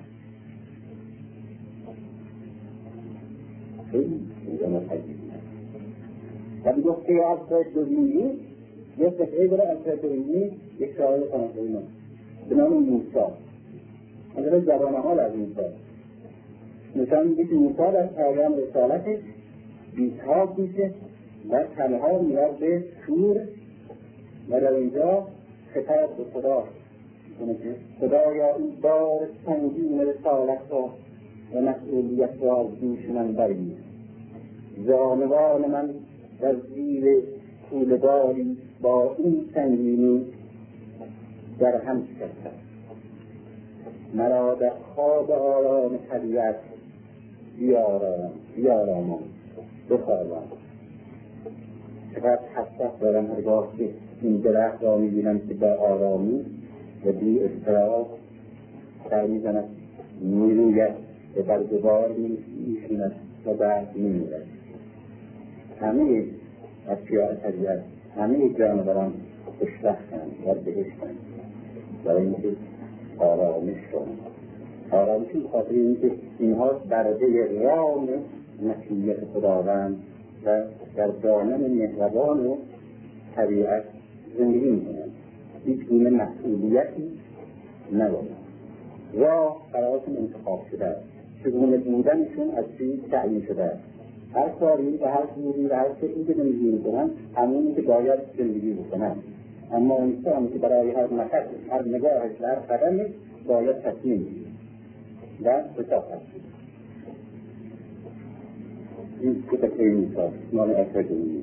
و به گفته آفراد دوزینی یک قطعه داره از دوزینی یک شاعر فرانسوی به نام موسی از را زبانه حال از موسی نشان میده که موسی در پایان رسالتش بیتاب میشه و تنها میاد به شور و در اینجا خطاب به خدا خدایا این بار سنگین رسالت را و مسئولیت را از دوش من برگیر. جانوان من در زیر کوله‌داری با این سنگینی در هم شکسته مرا در خواب آرام طبیعت بیارام بیارام بخوابم. چقدر حسرت دارم هرگاه که این درخت را می‌بینم که با آرامی و بی اضطراب سر می‌زند می‌روید و بر دیوار می‌نشیند و بعد می‌میرد. همه اشیاء طبیعت همه جانوران خوشبختند و بهشتند برای اینکه آرامش کنند. آرامش به خاطر اینکه اینها برده رام مسیحیت خداوند و در دامن مهربان و طبیعت زندگی میکنند. هیچ گونه مسئولیتی ندارند. راه برایشون انتخاب شده است. چگونه بودنشون از چیز تعیین شده است. هر کاری و هر چیزی و هر شکلی که زندگی میکنند همونی که باید زندگی بکنند. اما انسانی که برای هر نفس، هر نگاهش و هر قدمش باید تصمیم بگیرد و بساخت. این کتاب نیسا نام اثر دونی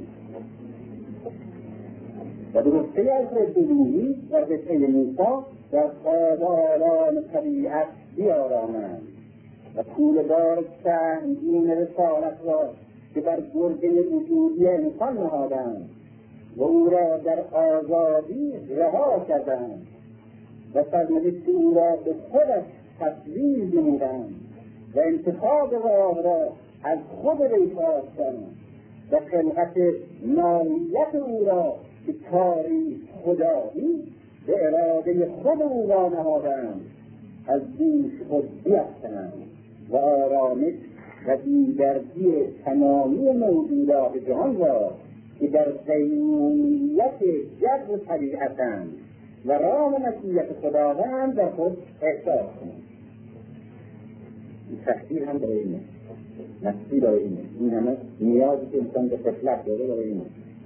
و درسته اثر دونی در قصه نیسا در خواب آرام طبیعت بیارامند و طول بار سنگین رسالت را که بر گرده وجودی انسان نهادند و او را در آزادی رها کردند و سرنوشت او را به خودش تسلیم نمودند و انتخاب راه را از خود وی خواستند و خلقت ماهیت او را که کاری خدایی به اراده خود او را نهادند از دوش خود بیفتند و آرامش و بی‌دردی تمامی موجودات جهان را که در قیومیت جبر طبیعتند و رام مسیحیت خداوند در خود احساس کنند. این تحصیل هم برای اینه، نفسی برای اینه، این همه نیازی که انسان به طفلت داره برای اینه.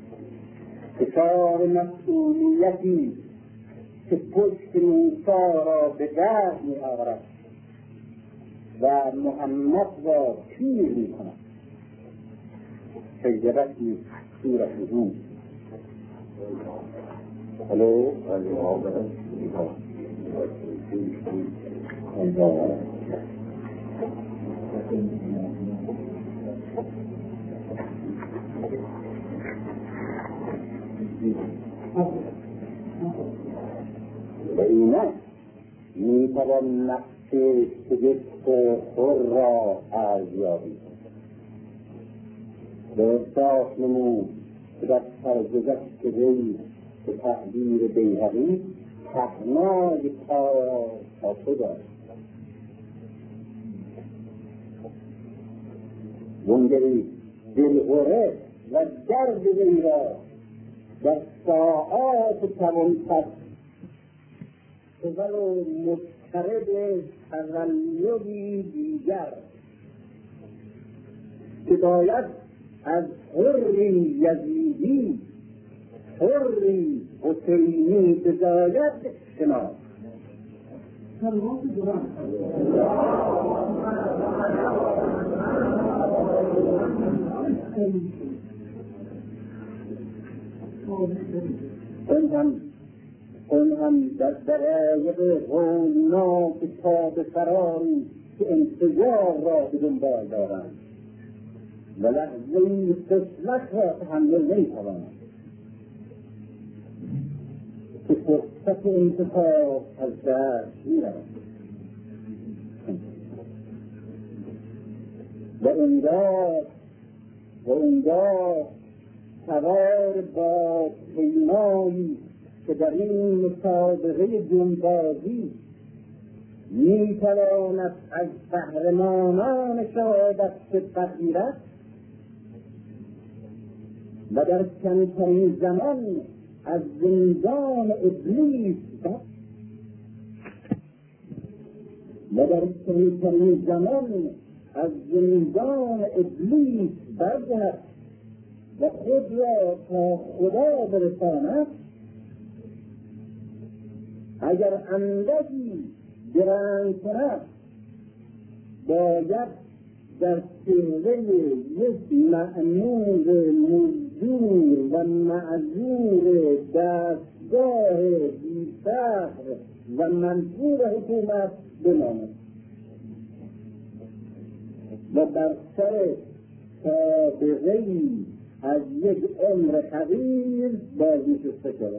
فشار مسئولیتی که پشت موسی را به درد می آورد و محمد را پیر می کند. سیدتی سورة هود. الو و اینه می توان نفس شگفت خور را ارزیابی به احساس نمود که در سرگذشت وی به تعبیر بیهقی تهنای تا تا خود است. وانگری دلغره و درد وی را در ساعات توانست ولو مضطرب تغلبی دیگر که باید از حری یزیدی حری حسینی بزاید شما سلوات جران اون هم اون هم در درایق هولناک تا به فراری که انتظار را به دنبال دارند و لحظه‌ای طفلت را تحمل نمی‌توانند که فرصت انتخاب از دست می‌رود و انگار و انگار سوار با پیمایی که در این مسابقه جنبازی می‌تواند از قهرمانان شهادت صدقت گیرد و در کمترین زمان از زندان ابلیس و در کمترین زمان از زندان ابلیس برگرد و خود را تا خدا برساند، اگر اندکی درنگ کند باید در چهره یک مأمور مزدور و معذور دستگاه بی‌فخر و منصور حکومت بماند و بر سر سابقه‌ای از یک عمر طویل بازی شسته شود.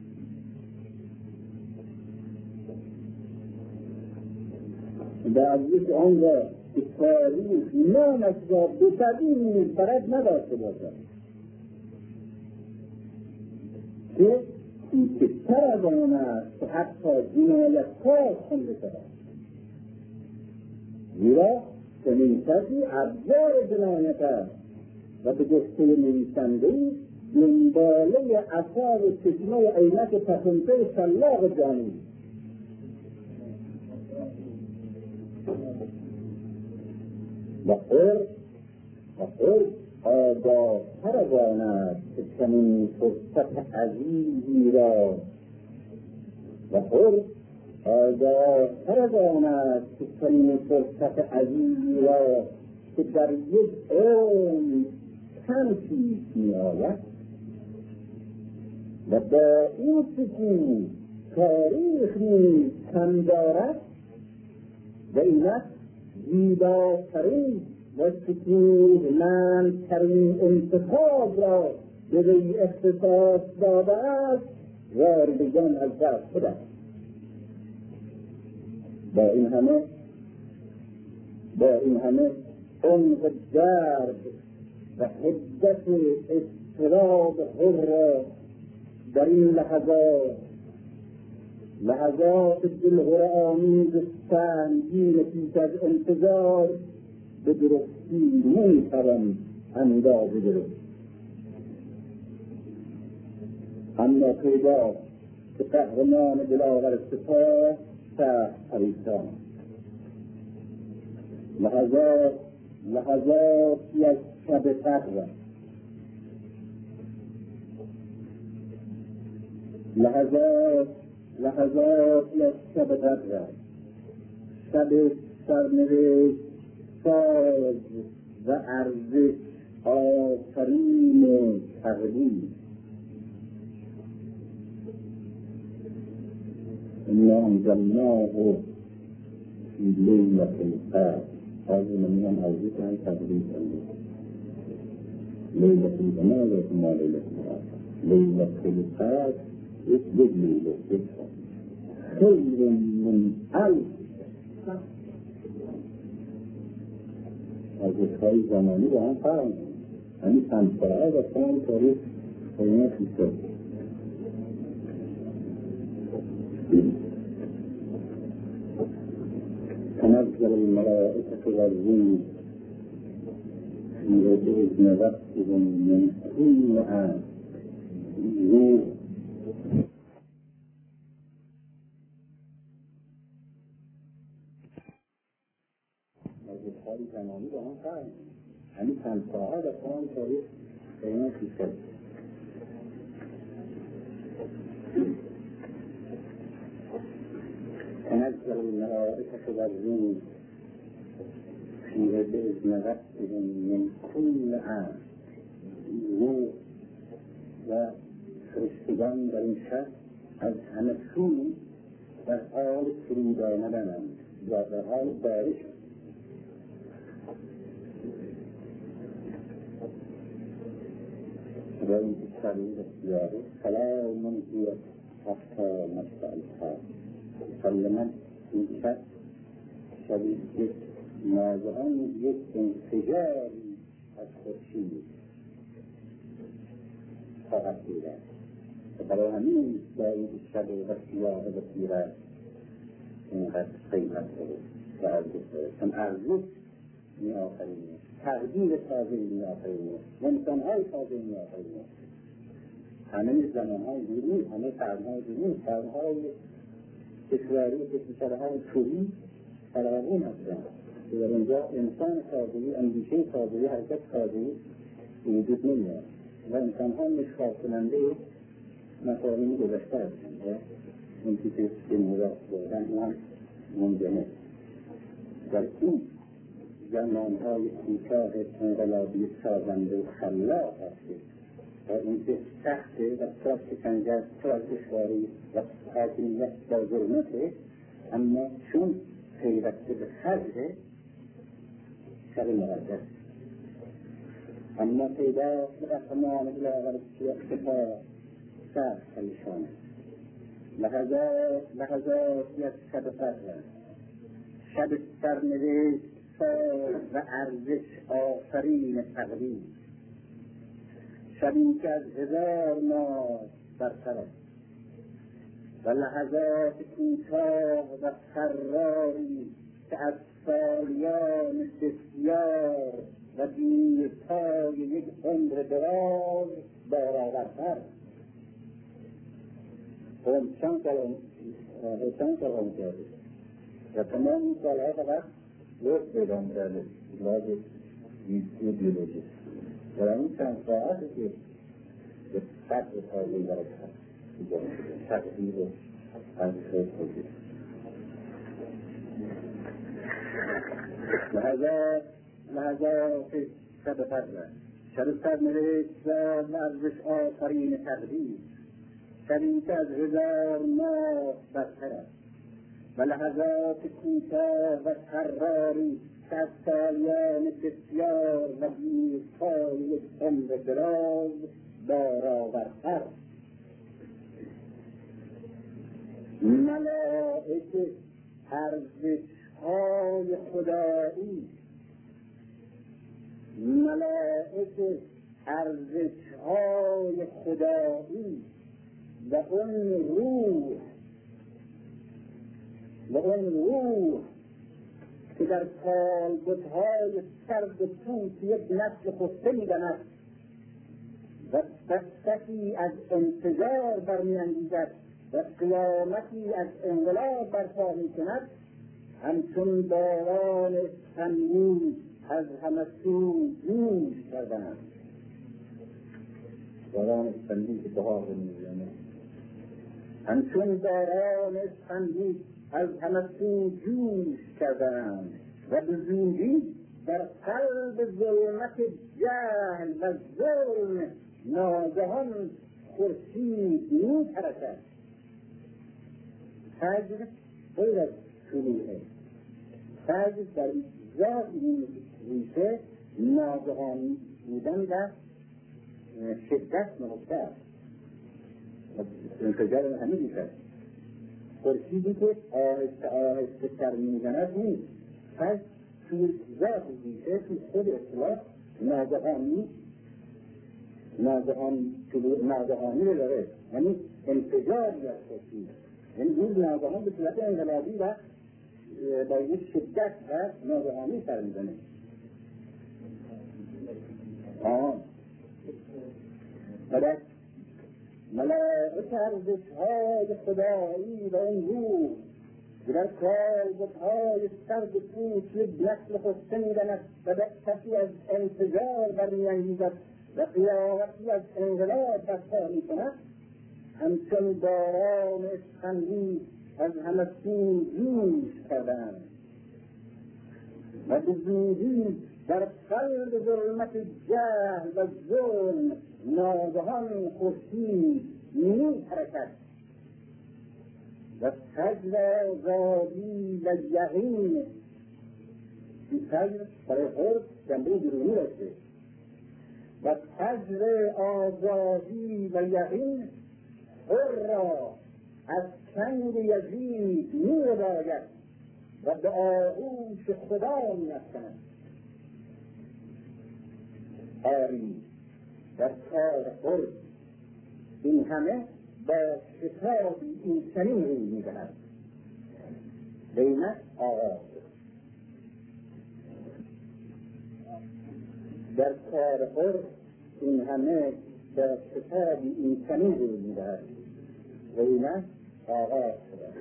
و از یک عمر که تاریخ نامش را به صدی نیز برد نداشته باشد که بیشتر از آن است که حتی جنایت‌ها خونده شود. زیرا چنین کسی ابزار جنایت است و به گفته نویسنده‌ای دنباله اثر چشمه عینک تخم‌پر شلاق جانی. و خود و خود آگاه‌تر از آن است که چنین فرصت عزیزی را و خود آگاه‌تر از آن است که چنین فرصت عزیزی را که در یک عمر کم پیش می‌آید و با این سکوت تاریخ نیز کم دارد و اینک زیباترین و سکوتمندترین انتخاب را به وی اختصاص داده است واردگان از دست شده. با این همه با این همه عمق درد و حدت اضطراب حر را در این لحظات لحظات دلهره‌آمیز سنگین پیش از انتظار به درستی نمی‌توان اندازه گرفت. اما پیدا که قهرمان دلاور سپاه سخت پریشان لحظات لحظاتی از شب فقر لحظات لحظاتی از شب فقر شب سرنوشت ساز و ارزش آفرین تقدیر. انا انزلناه فی لیلة القدر. هذه من ارزش عن تقدیر لیلة القدر ما لیلة القدر. لیلة القدر یک یک لیلة خیر من الف از های زمانی با هم فرق می‌کنه. همین چند ساعت و چند تاریخ خیلی خیسته. تنزل الملائکة والروح فیه بإذن ربهم من کل امر. روح های زمانی با هم فرق می‌کنه. همین چند ساعت و چند تاریخ خیلی خیسته. تنزل الملائکة والروح فیه بإذن ربهم من کل امر. روح و فرشتگان در این شب از همه سو در حال فرود آمدنند و در حال بارش. و این شبیه بسیاره سلام هی حتی مطلع الفجر. سلمان این شب شبیه یک ناگهان یک انفجاری از خورشید خواهد بود و برای همین با این شب بسیار بسیار اینقدر قیمت داره و ارزش داره، چون ارزش می آفرینه، تقدیر تازه می آفرینه، انسان‌های تازه می آفرینه. همه زمان‌های دینی، همه قرن‌های دینی، قرن‌های کشوری، کشورهای توری فراوان هستند که در اینجا انسان تازه‌ای، اندیشه تازه‌ای، حرکت تازه‌ای وجود نمی‌یابد و انسان‌ها مشخاص کننده مفاهیم گذشته هستند و این چیزی که میراث بردن هم ممکنه. در این زمان‌های کوتاه انقلابی سازنده و خلاق هستید و این که سخته و سراغ شکنجه سراغ دشواری و حاکمیت با ظلمته، اما چون پیوسته به خرجه شب مقدس. اما پیدا به قهرمان دلاور سپاه سخت پریشان است. لحظات لحظاتی از شب فقر، شب سرنوشت ساز و ارزش آفرین تقدیر. شبی که از هزار ماه برتر است و لحظات کوتاه و فراری که از سالیان بسیار و دیرپای یک عمر دراز برآورتر. هم چند سال چند سال هم کرده و تمام این سالها فقط لطف پیدا کرده لازم زیستی بیولوژی و این چند ساعتی که به سطح تازهی برای تقدیر و ارزش توجیه لحظات لحظات شب فضل شب سرنوشت و ارزش آفرین تقدیر شبی که از هزار ماه برتر است و لحظات کوتاه و فراری که از سالیان بسیار و دیرپای یک عمر دراز برآورتر. ملائکه ارزش‌های خدایی ملائکه ارزش‌های خدایی و اون روح و اون روح که در کالبدهای سرد و پوست یک نسل خسته می‌دمد و دستکی از انتظار برمی‌انگیزد و قیامتی از انقلاب برپا می‌کند، همچون باران اسفندی از همه سو جوش کردند. باران اسفندی که بهار می‌آید، همچون باران اسفندی از همه سو جوش کردند و به زودی در قلب ظلمت جهل و ظلم ناگهان خورشید می‌ترکد. فجر غیر از طلوعه، فجر در ذات این ریشه ناگهانی بودن و شدت نهفته است. انفجار همه ریشه خورشیدی که آهسته آهسته سر می‌زند نیست، پس توی ذات ریشه توی خود اصلاح ناگهانی ناگهانی ناگهانی رو داره، یعنی انفجاری از خورشید، یعنی این ناگهان به صورت انقلابی و با یک شدت و ناگهانی سر می‌زنه. آه ملک ملائکه ارزش‌های خدایی و اون روح که در کالبدهای سرد پوست یک نسل خسته می‌دمد و دستکی از انفجار برمی‌انگیزد و قیامتی از انقلاب برپا می‌کند، همچون باران اسفندی از همه سو جوش کردند و به زودی در قلب ظلمت جهل و ظلم ناگهان خورشید می‌ترکد و فجر آزادی و یقین. این فجر برای خود جنبه بیرونی داشته و فجر آزادی و یقین خود را از کنگ یزید می‌رباید و به آغوش خدا می‌افکند. آری در کار خود این همه با شتابی اینچنین روی می‌دهد. قیمت آغاز در کار خود این همه با شتابی اینچنین روی می‌دهد. قیمت آغاز شده.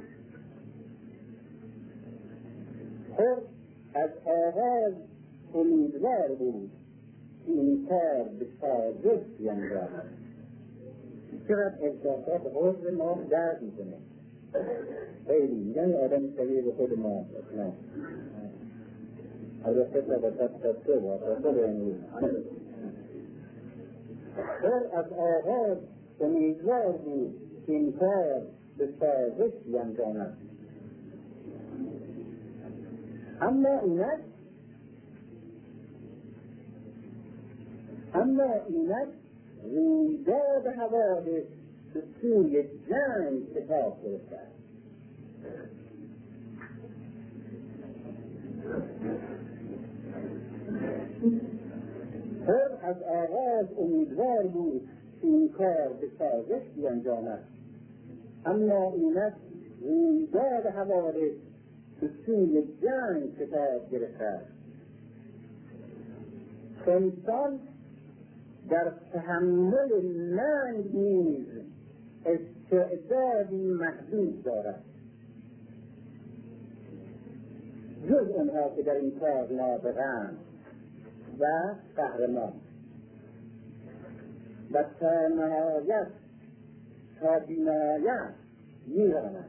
خود از آغاز امیدوار بود که این کار به سازش بیانجامد. چقدر احساسات حضر ما درد میکنه. خیلی میگن آدم شبیه به خود ما اصلا البته با تفسیر با تفسیر امروز خود از آغاز امیدوار بود که این کار به سازش بیانجامد. اما اینک اما اینک رویداد حوادث به سوی جنگ شتاب گرفته است. خود از آغاز امیدوار بود این کار به سازش بیانجامد، اما اینک رویداد حوادث به سوی جنگ کتاب گرفته. انسان در تحمل ننگ نیز استعدادی محدود دارد، جز اونها که در این کار نابغه‌اند و قهرمان و تا نهایت تا بینایت می‌رانند.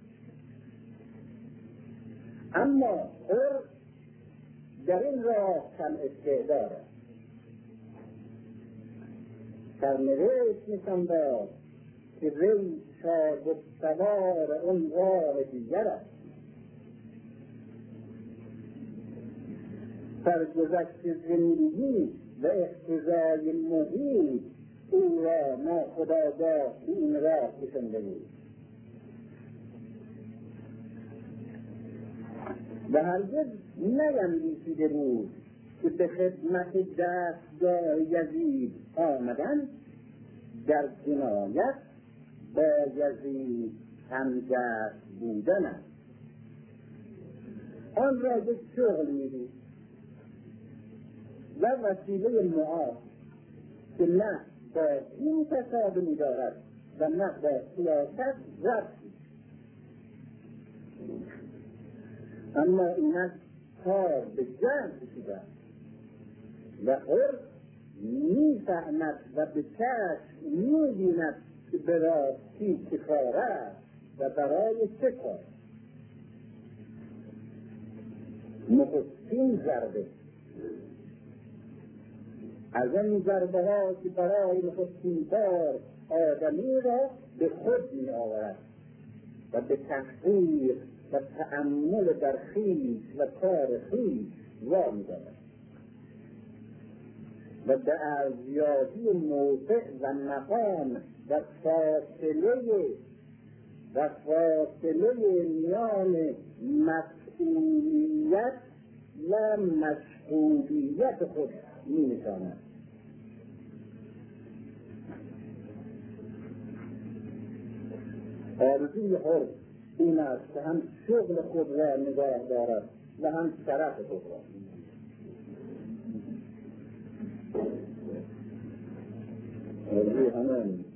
اما خر در این راه کم استعداد است. سرنوشت نشان داد که وی شاگرد سوار اون راه دیگر است. سرگذشت زندگی و اقتضای محیط او را ناخودآگاه به این راه کشانده بود و هرگز نیندیشیده بود که به خدمت دستگاه یزید آمدن در جنایت با یزید همدست بودن است. آن را به شغل می‌دید و وسیله معاش که نه با این تصادمی دارد و نه با سیاست ربطی، اما اینک کار به جنگ کشیده و خود می‌فهمد و به چشم می‌بیند که به راستی چه کار است و برای چه کار. نخستین ضربه از این ضربه ها که برای نخستین بار آدمی را به خود می آورد و به تحقیق و تأمل در خویش و کار خویش وامی دارد و به ارزیابی موضع و مقام و فاصله و فاصله میان مسئولیت و مشغولیت خود می نشاند. آرزوی خود این است که هم شغل خود را نگاه دارد و هم شرف خود را. آرزوی همین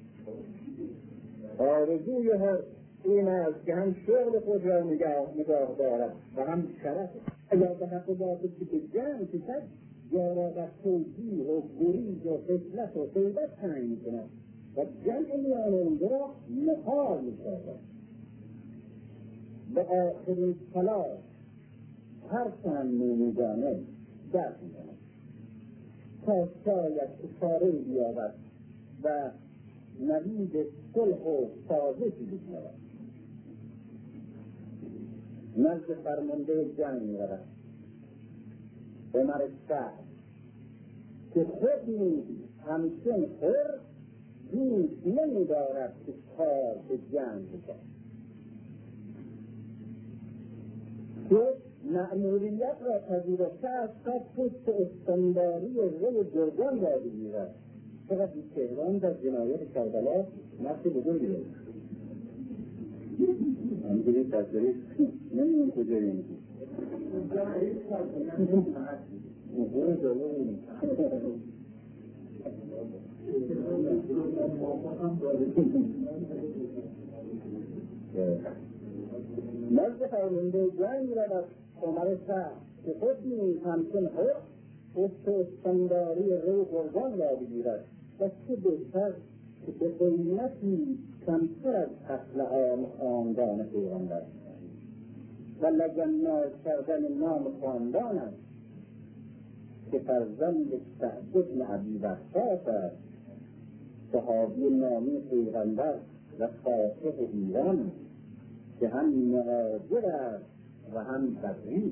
آرزوی خود این است که هم شغل خود را نگاه دارد و هم شرف. اگر به حق باید که به جمع کشد یا را در توجیه و گریز و خصلت و خیبت تعیین کند و جمع میان اون را محال می‌سازد. به آخرین تلاش هر چند می‌دانه درک می‌کند تا شاید اشاره بیابد و نوید صلح و سازشی بشنود. نزد فرمانده جنگ می‌رود عمر سعد که خود نیز همچون خر دوست نمی‌دارد که کار به جنگ بکند، که مأموریت را پذیرفته است تا پشت استانداری ری گرگان را بگیرد. چقدر این تهران در جنایت کربلا نقش بزرگی دارد. همینجوری تصویری نمی‌دونم کجا این نزد فرمانده جنگ رود عمر سعد که خود نیز همچون خود پشت استانداری ری گرگان را بگیرد و چه بهتر که به قیمتی کمتر از قتل عام خاندان پیغمبر و لگن‌ناز کردن نام خاندان است که فرزند سعد بن ابی وقاص است، صحابی نامی پیغمبر و فاتح ایران که هم مهاجر است و هم بدری.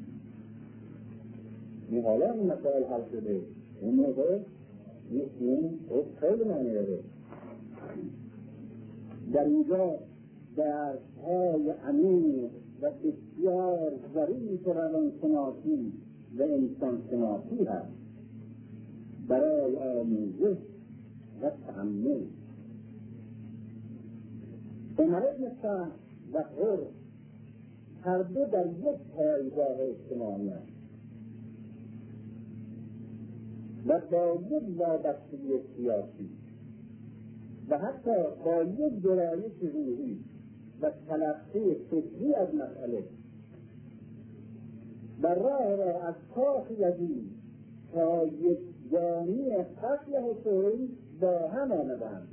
این حالا این مسائل حل شده، اون موقع این خیلی معنی داره. در اینجا درس‌های عمیق و بسیار ظریف روانشناسی و انسان شناسی هست برای آموزش و تأمل. عمر بن سعد و حر هر دو در یک پایگاه اجتماعی هستند و با یک وابستگی سیاسی و حتی با یک گرایش روحی و تلقی فکری از مسئله و راه را از کاخ یزید تا یک جانی قتل حسین با هم آمدند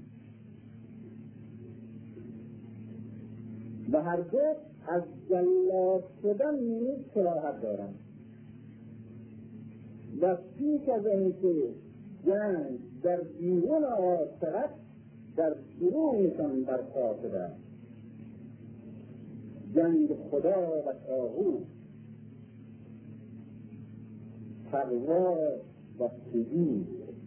و هر دو از جلاد شدن نیز کراهت دارند و پیش از اینکه جنگ در بیرون آغاز شود در درونشان برپا شده جنگ خدا و طاغوت، تقوا و سجود،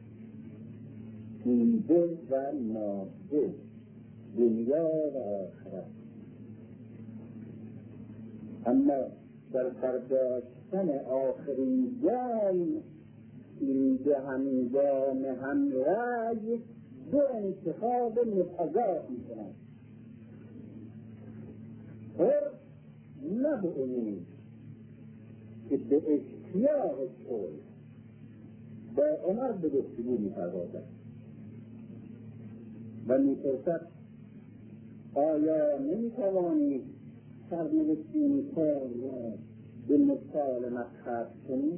دیده و ماده، دنیا و آخرت. اما در برداشتن آخرین جای این به هنگام همرای دو انتخاب متضاد می کنند. هر نه به امید که به اشتیاق خود با عمر به گفتگو می پردازد و می پرسد آیا نمی توانید سرنوشتین کار را به مکالمت ختم کنید؟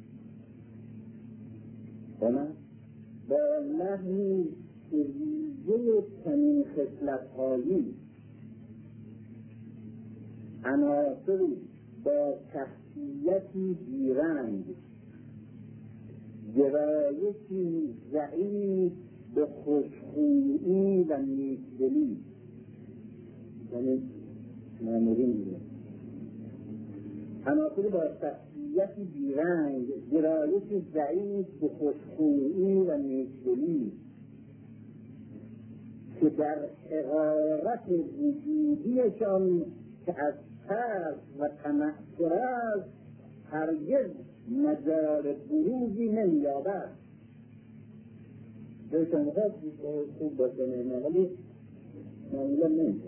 عمر با لحنی که ویژه چنین خصلت‌هایی عناصری با شخصیتی بیرنگ، گرایشی ضعیف به خوشخویی و نیکدلی، یعنی مامورین میگه عناصری با شخصیتی بیرنگ، گرایشی ضعیف به خوشخویی و نیکدلی که در حقارت وجودیشان که از ترس و تمسخر است هرگز مجال بروزی نمی‌یابد. بهشان میخواد خوب باشه نه ولی معمولا نمیشه.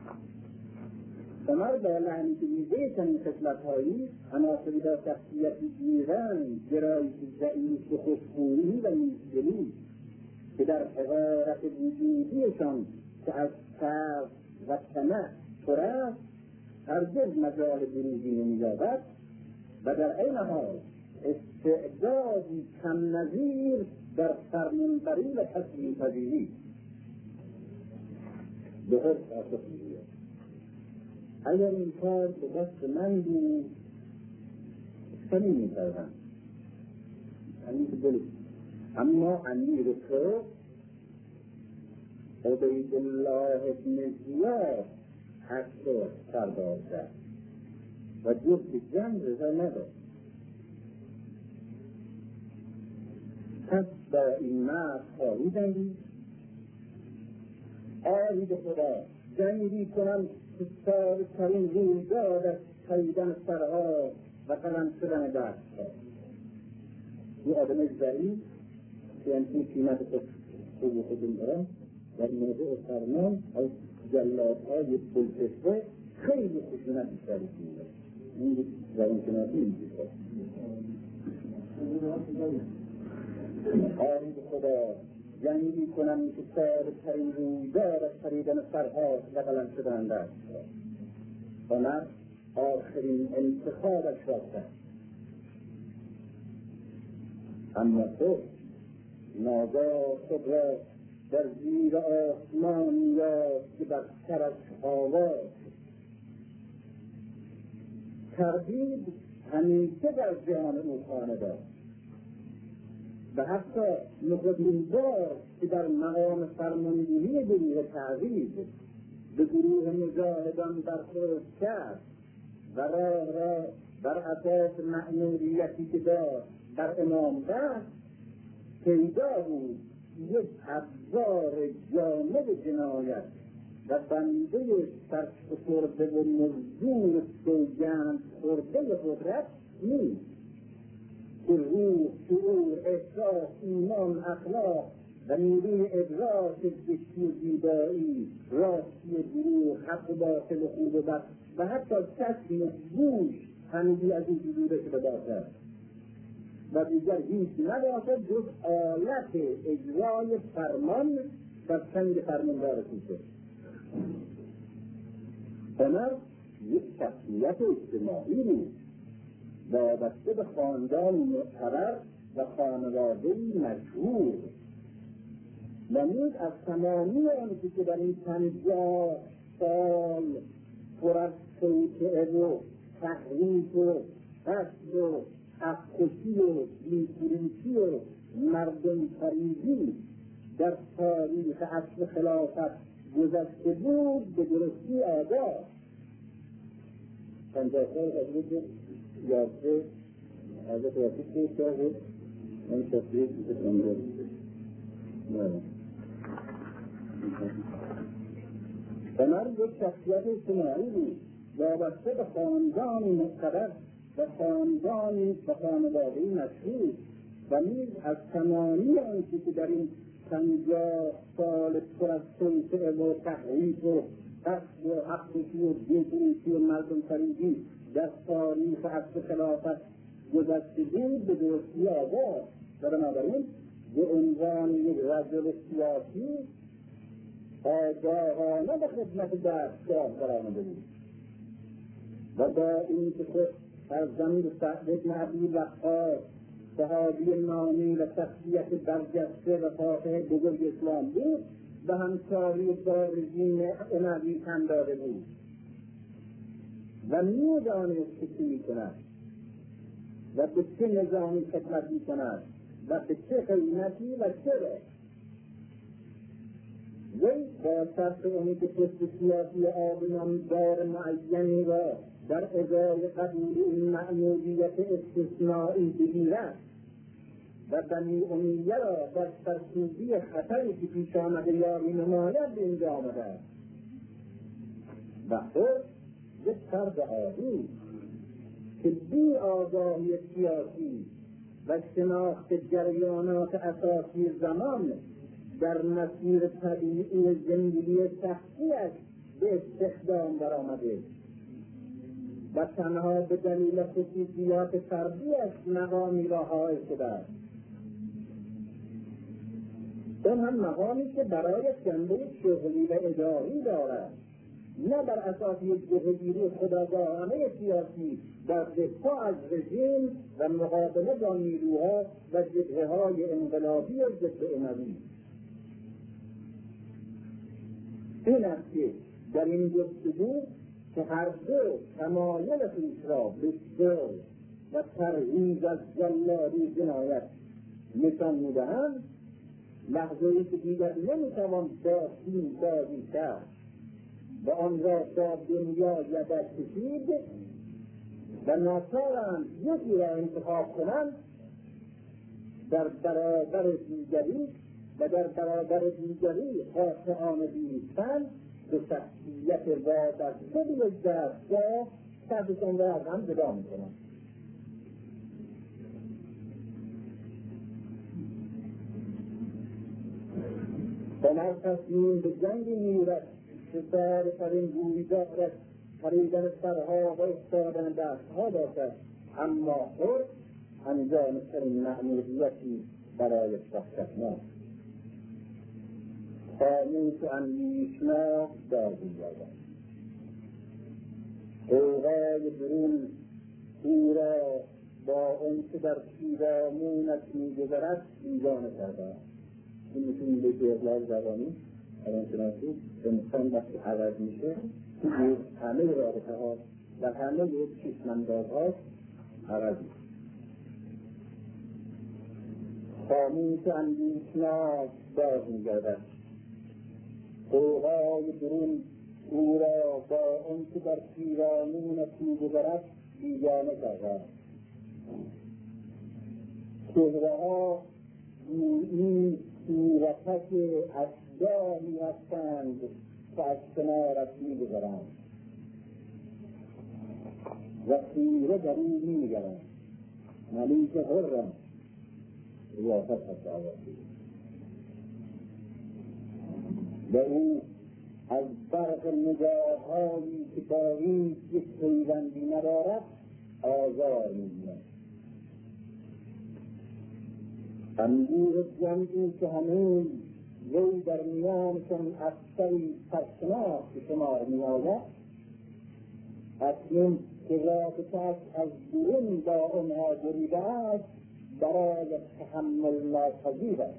عمر با لحنی که میده چنین خصلت‌هایی عناصری با شخصیتی بیرنگ، گرایشی ضعیف به خوشخویی و نیکدلی که در حقارت وجودیشان که از ترس و طمع پر است هرگز مجال بروزی نمی‌یابد و در این حال استعدادی کم نظیر در فرمانبری و تصمیم پذیری به هر پاسخ می‌دهد. اگر این کار به دست من بود چنین می‌کردم. امیر دل اما امیر تو عبید الله ابن زیاد حق سردار کرد و جز به جنگ رضا نداد. پس با این مرد خواهی جنگی؟ آری به خدا جنگی کنم که سالترین رویداد از پریدن سرها و قلم شدن دست ها. یه آدم ضعیف که همچین قیمت خود خودم دارم در موضوع فرمان از جلادهای پلپسته خیلی خشونت بیشتری می‌دارد. این روانشناسی می‌شه. آری به خدا جنگی کنم که سالترین رویداد از پریدن سرها و قلم شدن دست ها. عمر آخرین انتخابش را کرد. اما تو ناگاه خود را در زیر آسمان یافت که بر سرش آواز تردید همیشه در جهان او خانه داشت و حتی نخستین بار که در مقام فرماندهی گروه تعویض به گروه مجاهدان برخورد کرد و راه را بر اساس مأموریتی که داشت بر امام بست پیدا بود یک ابزار جامد جنایت و بنده سرسپرده و مزدور سوگند خورده قدرت نیست که روح، شعور، احساس، ایمان، اخلاق و نیروی ادراک زشتی و زیبایی، راستی و دروغ، حق و باطل و خوب و بد و حتی چشم و گوش همیدی از این جلوده شده باشد و دیگر هیچ نباشد جز آلت اجرای فرمان و سنگ فرماندار خوشه. هنر یک شخصیت اجتماعی بود وابسته به خاندان معتبر و خانواده‌ای مشهور و نیز از تمامی آنچه که در این پنجاه سال پر از توطئه و تحریف و حسد و حق‌کشی و بی‌پولیسی و مردم فریبی در تاریخ عصر خلافت گذشته بود به درستی آگاه. پنجاه سال حضرت یاسر حضرت یاسر که شاهد این تصویر که کنده هنر یک شخصیت اجتماعی بود وابسته به خاندانی معتبر و خاندانی و خانواده‌ای مشهور و نیز از تمامی آنچه که در این پنجاه سال پر از توطئه و تحریف و حسد و حق‌کشی و بی‌پولیسی و مردم فریبی در تاریخ عصر خلافت گذشته بود به درستی آگاه و بنابراین به عنوان یک رجل سیاسی آگاهانه به خدمت دستگاه برآمده بود و با این که خود از زمین سعد بن ابی وقاص صحابی نامی و شخصیت برجسته و فاتح بزرگ اسلام بود و همکاری با رژیم اموی تن داده بود و می‌دانست که چه می‌کند و به چه نظامی خدمت می‌کند و به چه قیمتی و چرا. وی با شرط اونی که پست سیاسی آبنامدار معینی را در ازای قبول این مأموریت استثنایی بگیرد و بنی امیه را در فرسوزی خطری که پیش آمده یاری نماید به اینجا آمده است و خود یک فرد عادی که بی آگاهی سیاسی و شناخت جریانات اساسی زمان در مسیر طبیعی زندگی شخصیش به استخدام برآمده و تنها به دلیل خصوصیات فردیش مقامی را حائل شده است. اون هم مقامی که برای جنبه شغلی و اداری دارد، نه بر اساس یک جهگیری خودآگاهانه سیاسی در دفاع از رژیم و مقابله با نیروها و جبهه‌های انقلابی و ضد اموی. این است که در این گفتگو که هر دو تمایل خویش را به شر و ترهیب از جلادی جنایت نشان می‌دهند، لحظه‌ای که دیگر نمی‌توان با سیم بازی کرد و آن را با دنیا یدک کشید و ناچارند یکی را انتخاب کنند در برابر دیگری و در برابر دیگری خاصه‌آن بیستن به شخصیت وابسته به یک دستگاه سرشان را از هم جدا می‌کنند. هنر تصمیم به جنگی می‌گیرد که سارترین رویدارش خریدن سرها و استادن دستها باشد، اما خود انجام‌ترین مأموریتی برای شخصیت خاموش و اندیشناک بازی گردد. غوغای درون او را با اون که در پیرامونش می‌گذرد بیگانه کرده. این میتونیم به که اغلال زبانی الان شناسی انسان وقتی عوض میشه توی همه رابطه ها و همه یک چشمانداز ها عوض میشه. خاموش و اندیشناک باز می‌گردد. غوغای درون او را با اون که در پیرامونش می‌گذرد بیگانه کرده. چهره‌ها این صورتک اشباهی هستند که از کنارش می‌گذرند و خیره در این می‌نگرند. ملیک حرم ریاست هست آوازی به او از برق نگاه‌هایی که با هیچ یک پیوندی ندارد آزار می‌دهد. انگور جمعی که هنوز وی در میانشان اثری تشناک به شمار می‌آید، اکنون که رابطه‌اش از بیرون با آنها بریده است برای تحمل ناپذیر است.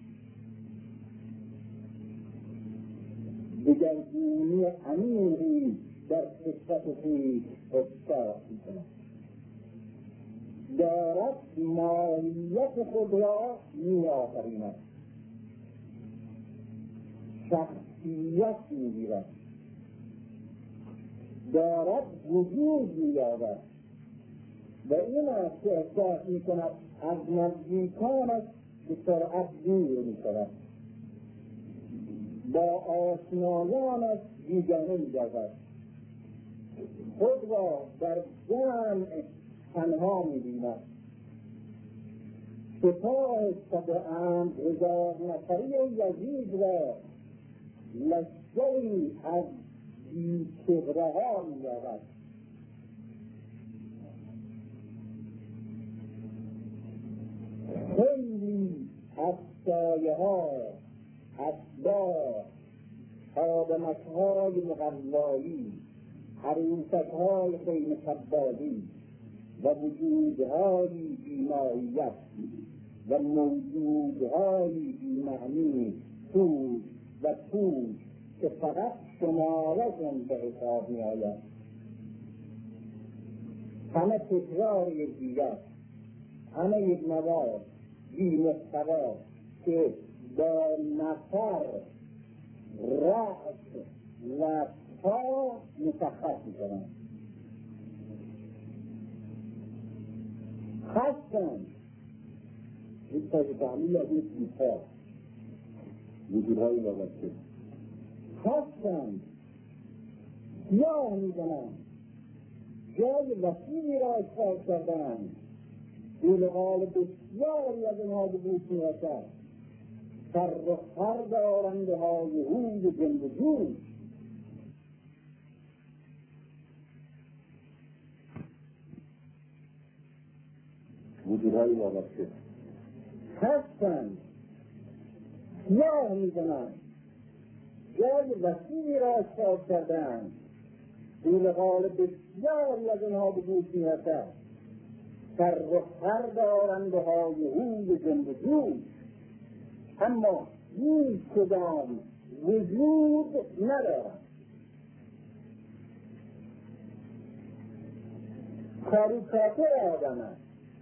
دگرگونی عمیقی در فطرت خویش احساس می‌کند. دارد ماهیت خود را می‌آفریند، شخصیت می‌گیرد، دارد وجود می‌یابد و این است که احساس می‌کند از نزدیکانش به سرعت دور می‌شود، با آشنایانش بیگانه می‌گردد، خود را در جمع تنها می‌بیند. سپاه صدام هزار نفری یزید را لشکری از بی‌چهره‌ها می‌یابد. خیلی از سایه‌ها، اتباع، آدمک‌های مقوایی، عروسک‌های خیمه کبابی و وجودهای بی‌ماهیت و موجودهای بی‌معنی پوش و پوش که فقط شمارشون به حساب می‌آید، همه تکرار یکدیگر، همه یک مواد بی‌محتوا که با نفر، رأس و پا مشخص می‌کنند. خستند این تاج تحلیل از این سیفا وجودهای وابسته خستند، سیاه می‌زنند، جای وسیعی را اشغال کردند، دلغال بسیاری از اینها به گوش می‌رسد، سر و خر دارنده های هوی جنب و جوش. وجودهای وابسته هستند، سیاه می‌زنند، جای وسیعی را اشغال کردند، دلغال بسیاری از اینها به گوش می‌رسد، سر و خر دارنده های هوی جنب و جوش، اما هیچ کدام وجود ندارد. کاریکاتور آدم است،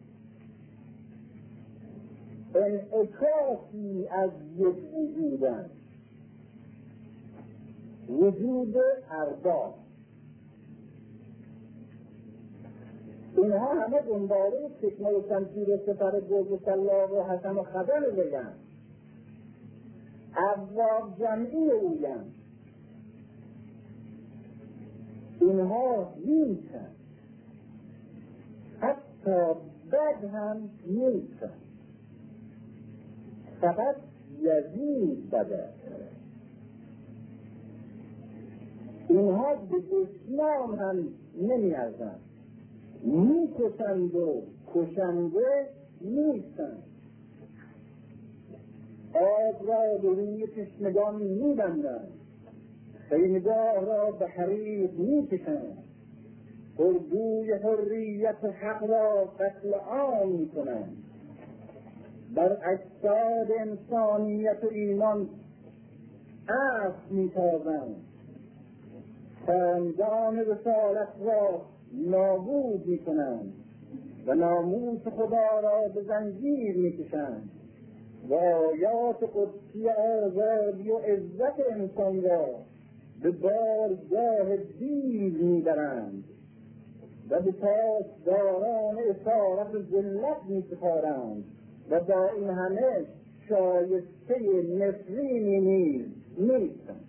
انعکاسی از یک وجودند، وجود ارباب. اینها همه دنباله فتنه و شمشیر سپر گرد و سلاح و حسن و خبر بگن، ابواب جمعی اویند. اینها نیستند، حتی بد هم نیستند، فقط یزید بده. اینها به دشمن هم نمی ارزند، می کشند و کشنده نیستند. آب را به روی تشنگان می بندند، خیمگاه را به حریق می کشند، اردوی حریت حق را قتل عام می کنند، بر اجساد انسانیت و ایمان اسب می تازند، خاندان رسالت را نابود می کنند و ناموس خدا را به زنجیر می کشند و آیات قدسی آزادی و عزت انسان را به بارگاه دیو می برند و به پاسداران اسارت و ذلت می سپارند و با این همه شایسته نفرینی نیز نیستند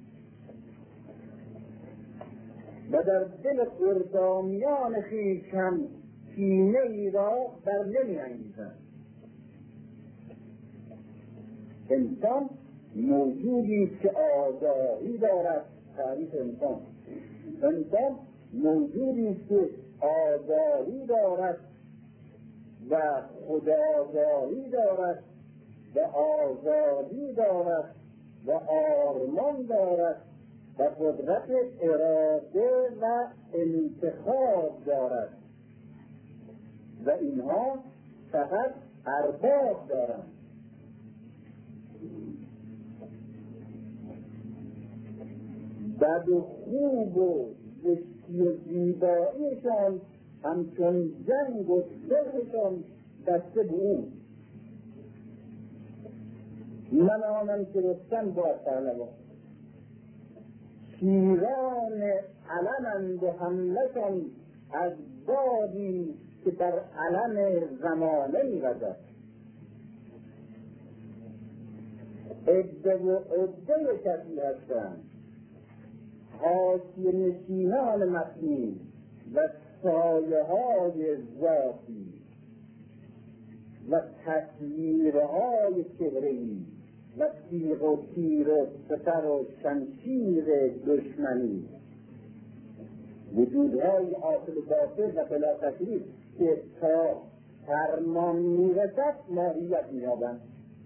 و در دل قربانیان خویش هم کینه ای را بر نمی انگیزند. انسان موجودی است که آگاهی دارد. تعریف انسان: انسان موجودی است که آگاهی دارد و خودآگاهی دارد و آزادی دارد و آرمان دارد و قدرت اراده و انتخاب دارد و اینها فقط ارباب دارند. بد و خوب و زشتی و زیباییشان همچون جنگ و صلحشان دسته به او. من آنم که رستم باید پهلوان، شیران علمند و حملشان از بادی که در علم زمانه می‌وزد. عده و عده کسی هستند، حاشیه نشینان متین و سایه های ذاتی و تصویرهای چهره‌ای و تیغ و تیر و سپر و شمشیر دشمنی، وجودهای عاقل و باطل و بلا تکلیف که تا فرمان میرسد ماهیت می‌یابند.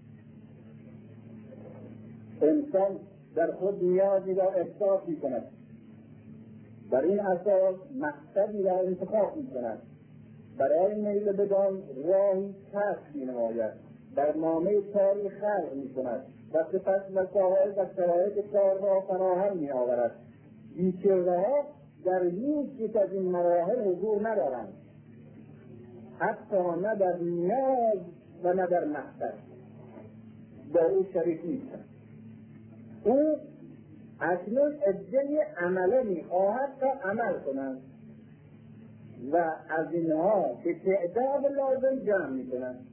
انسان در خود نیازی را احساس می‌کند، بر این اساس مقصدی را انتخاب می‌کند، برای میل بدان راهی کسب می‌نماید، برنامه کاری خلق می‌کند و سپس وسایل و شرایط کار را فراهم می‌آورد. بیچاره‌ها در هیچ یک از این مراحل حضور ندارند، حتی نه در نیاز و نه در مقصد با او شریک نیستند. او اکنون عده‌ای عمله می‌خواهد تا عمل کنند و از اینها به تعداد لازم جمع می‌کنند.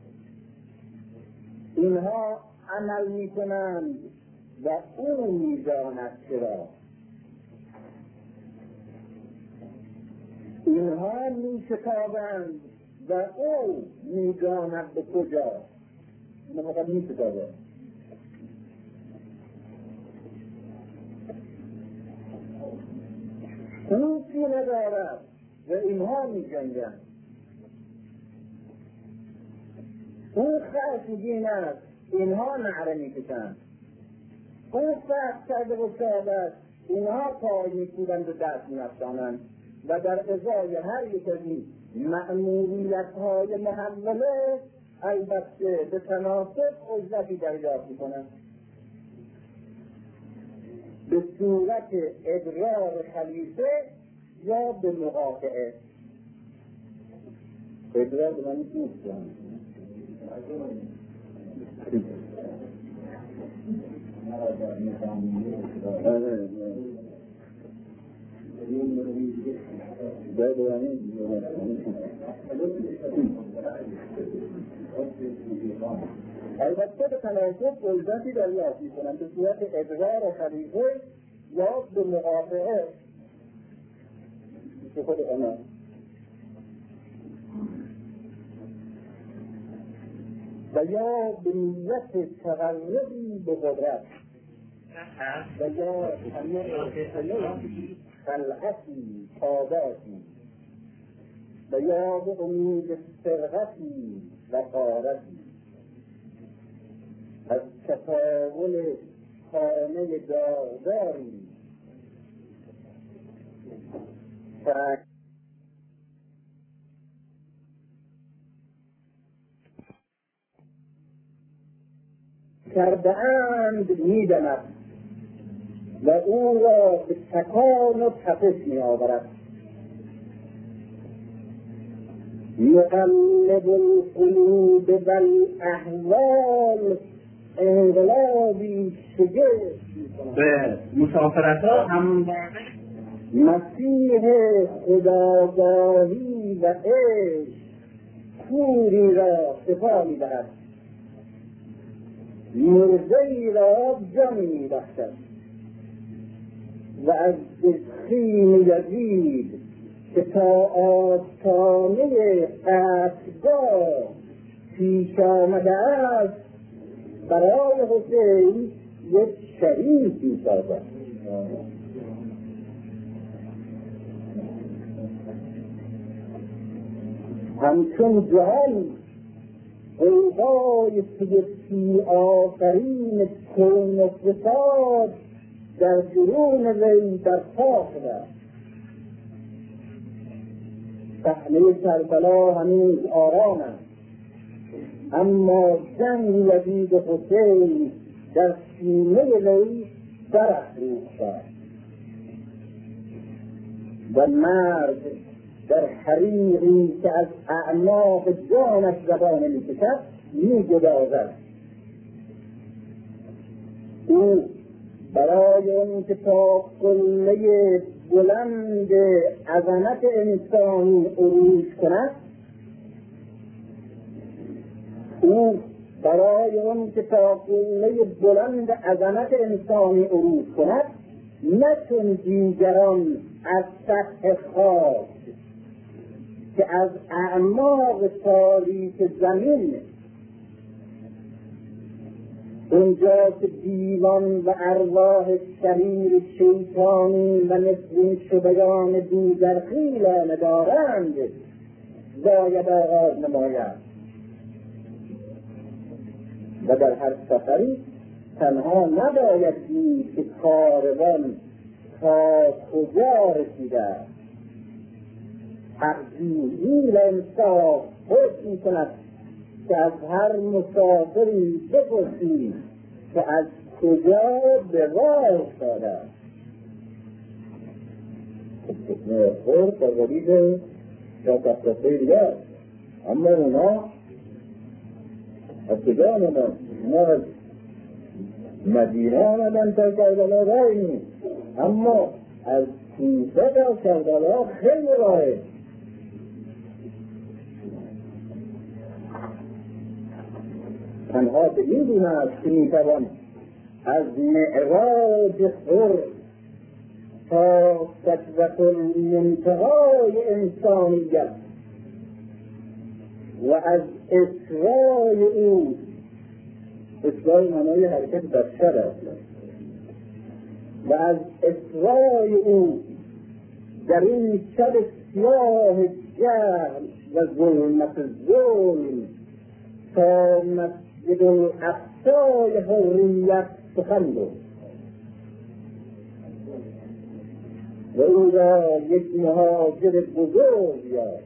اینها عمل می‌کنند و او می‌داند چرا. اینها می‌شتابند و او می‌داند به کجا. اینها فقط می‌شتابند. خوبی ندارد و اینها می‌جنگند. او خشمگین است، اینها نعره می‌کشند. او سخت کرده و شاد است، اینها پای می‌کوبند و دست می‌افشانند و در ازای هر یک از این مأموریت‌های محوله البته به تناسب اجرتی دریافت می‌کنند. به صورت ادرار خلیفه یا به مقاطعه. ادرار به معنی نیست البته به تناسب اجرتی دریافت می‌کنند به صورت ادرار خلیفه یا به مقاطعه به خود امان. و یا به نیت تقربی به قدرت و یا خلقتی تاباتی و یا به امید سرقتی و قارتی از تفاول خانه دارداری کرده اند میدند و او را به تکان و تپش می آورد. مقلب القلوب و الاحوال انقلابی شگفت به مسافرت ها همواره مسیح خداگاهی و عشق کوری را شفا می دهد، مرضی را جان می بخشد و از دخین یزید که تا آستانه قصدگاه پیش آمده است برای حسین یک شریفی سازد. همچون جهان غوغای سیدی آفرین کون و فساد در درون وی برپا شده. صحنه کربلا هنوز آرام است، اما جنگ یزید حسین در سینه وی برافروخته و مرد در حریقی که از اعماق جانش زبانه میکشد میگدازد. او برای اون که تا قله بلند عظمت انسانی عروج کند، او برای اون که تا قله بلند عظمت انسانی عروج کند، نه چون دیگران از سطح خاک که از اعماق تاریک زمین، اونجا که دیوان و ارواح شریر شیطانی و نفرین شدگان دیگر خیلانه دارند، باید آغاز نماید و در هر سفری تنها نباید دید که کاروان تا کجا رسیده. حقیقی انصاف حکم کند که از هر مسافری بپرسید که از کجا به راه افتاده. فتنه خورد و غریبه یا تفتفه دیگر، اما اونا از کجا آمدن؟ اونا از مدینه آمدن تا کربلا راه نیست، اما از کوفه تا کربلا خیلی راهه. تنها به این گونه است که میتوان از معراج خور تا سطوة المنتهای انسانیت و از اسرای او، اسرای معنای حرکت بشر است، و از اسرای او در این شب سیاه جهل و ظلمت ظلم تا مسجد الاقصای حریت سخن گفت و او را یک مهاجر بزرگ یافت،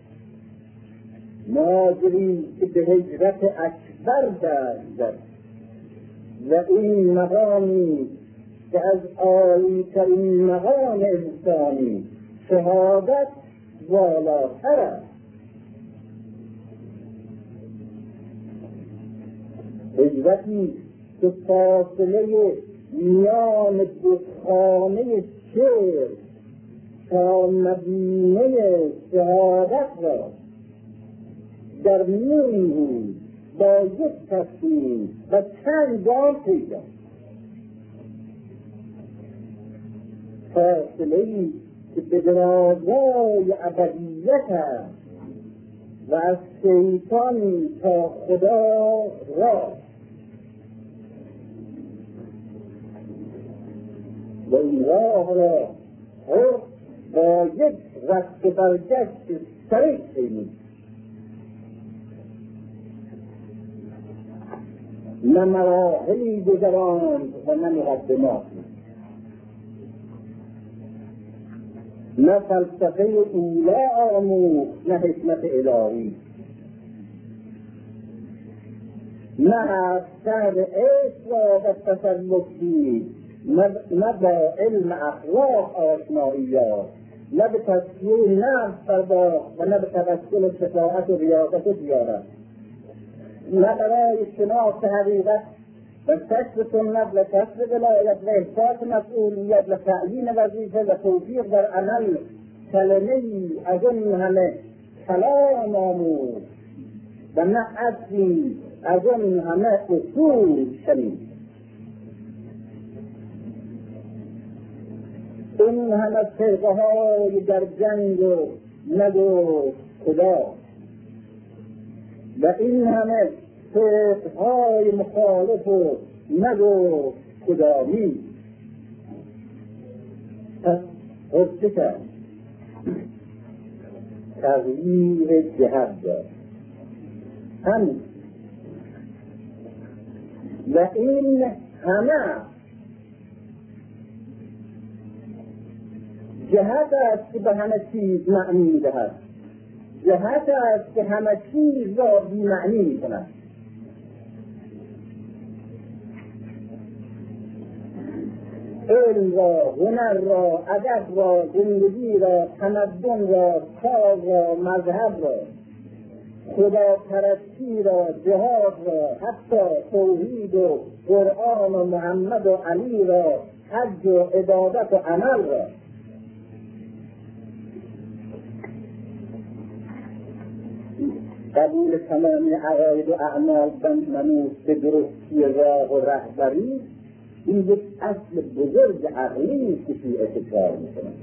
مهاجری که به هجرت اکبر دست زد و این مقامی که از عالی‌ترین مقام انسانی شهادت بالاتر است. هجرتی که فاصله میان دو خانه شعر تا مدینه شهادت را در نیم روز با یک تصمیم و چند گام پیدا، فاصله‌ای که به درازای ابدیت است و از شیطان تا خدا را و این راه را با یک رفت برگشت سریع کنید، نه مراحلی گذراند و نه مقدمات، نه فلسفه اولا آموخت نه حکمت الهی، نه سر عشق را به تسلط دید، نه با علم اخلاق آشنایی یافت، نه به تزکیه نفس پرداخت و نه به توسل شفاعت و ریاضت و زیارت، نه برای شناخت حقیقت و کشف سنت و کشف ولایت و احساس مسئولیت و تعیین وظیفه و توفیق در عمل کلمه‌ای از اون همه کلام آموخت و نه اصلی از اون همه اصول شنید. این همه فرقه های در جنگ و نگفت خدا و این همه فقه‌های مخالف و نگفت کدامی. حفظه کرد تغییر جهت داد همین و این همه جهت است که به همه چیز معنی می‌دهد، جهت است که همه چیز را بی معنی می‌کند. علم را، هنر را، ادب را، زندگی را، تمدن را، کار را، مذهب را، خدا پرستی را، جهاد را، حتی توحید و قرآن و محمد و علی را، حج و عبادت و عمل را، قبول تمام عقاید و اعمال منوط به درستی راه و رهبری، این یک اصل بزرگ عقلی است که شیعه تکرار می‌کنند.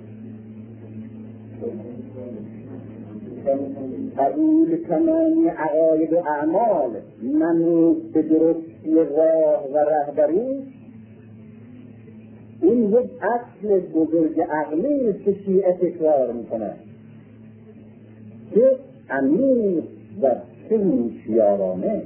قبول تمام عقاید و اعمال منوط به درستی راه و رهبری، این یک اصل بزرگ عقلی است که شیعه تکرار می‌کنند که عمیق و هوشیارانه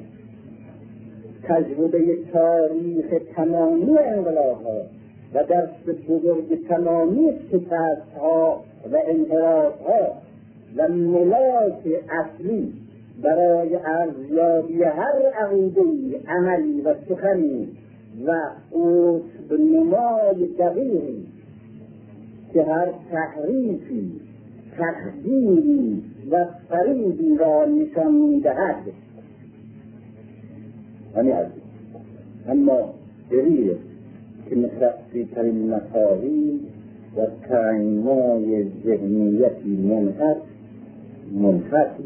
تجربه تاریخ تمامی انقلاب‌ها و درس بزرگ تمامی شکست‌ها و انحراف‌ها و ملاک اصلی برای ارزیابی هر عقیده‌ای، عملی و سخنی و قطب نمای دقیقی که هر تحریفی، تخدیری و فریبی را نشان می‌دهد. همین از اما دلیل که مخصوصی ترین مساوی و تنگنای ذهنیتی منحط منحط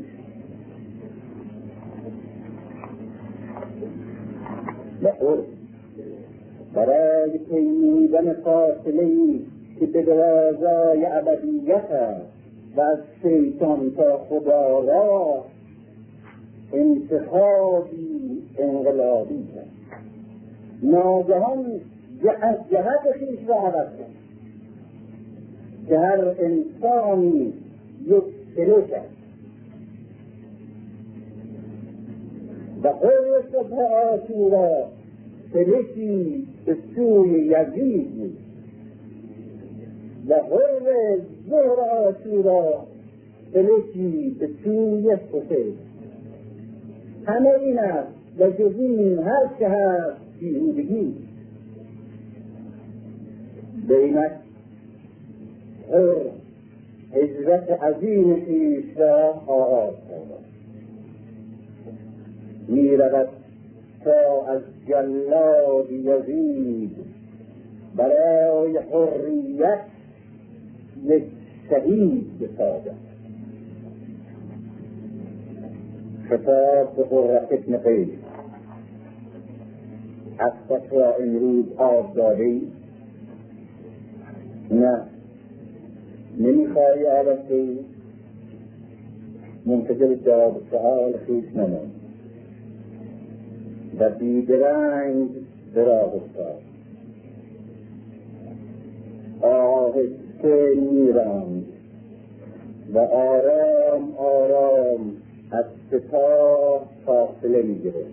بخور برای پیمودن فاصله‌ای که به درازای ابدیت است و از شیطان تا خدا را انتخابی انقلابی کرد. ناگهان از جهت خویش را عوض کرد که هر انسانی یک سلوک است و قرر صبح عاشورا سلوکی به سوی یزید بود و قرر ظهر عاشورا سلوکی به سوی حسین. همه این است و جز این هر چه هست بیهودگی. بینک هر هجرت عظیم خویش را آغاز کرد، می رود تا از جلاد یزید برای حریت یک شهید بسازد. خطاب به قرة ابن قیس: عطفت را امروز آب دادی؟ نه. نمیخواهی آب دهی؟ منتظر جواب سؤال خویش نمان و بیدرنگ به راه افتاد. آهسته میراند و آرام آرام از سپاه فاصله میگرفت.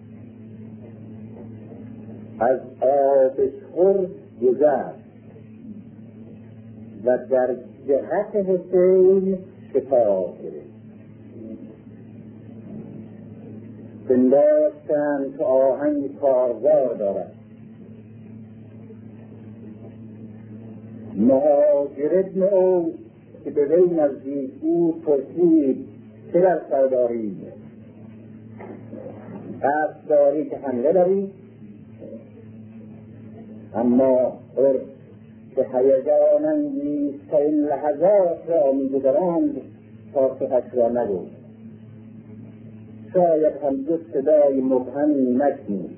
از آبشخور گذشت و در جهت حسین شتاب گرفت. پنداشتند که آهنگ کارزار دارد. مهاجر ابن اوس که به وی نزدیک بود پرسید: چه در سر دارید؟ قصد داری که حمله داری؟ اما عرف که هیجان انگیزترین لحظات را می‌گذراند پاسخش را نگفت. شاید هم دو صدای مبهمی نشنید.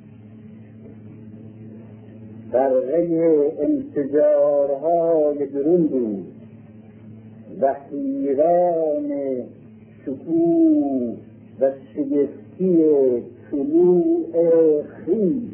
برقه انفجارهای درون بود و حیران شکوه و شگفتی طلوع خویش.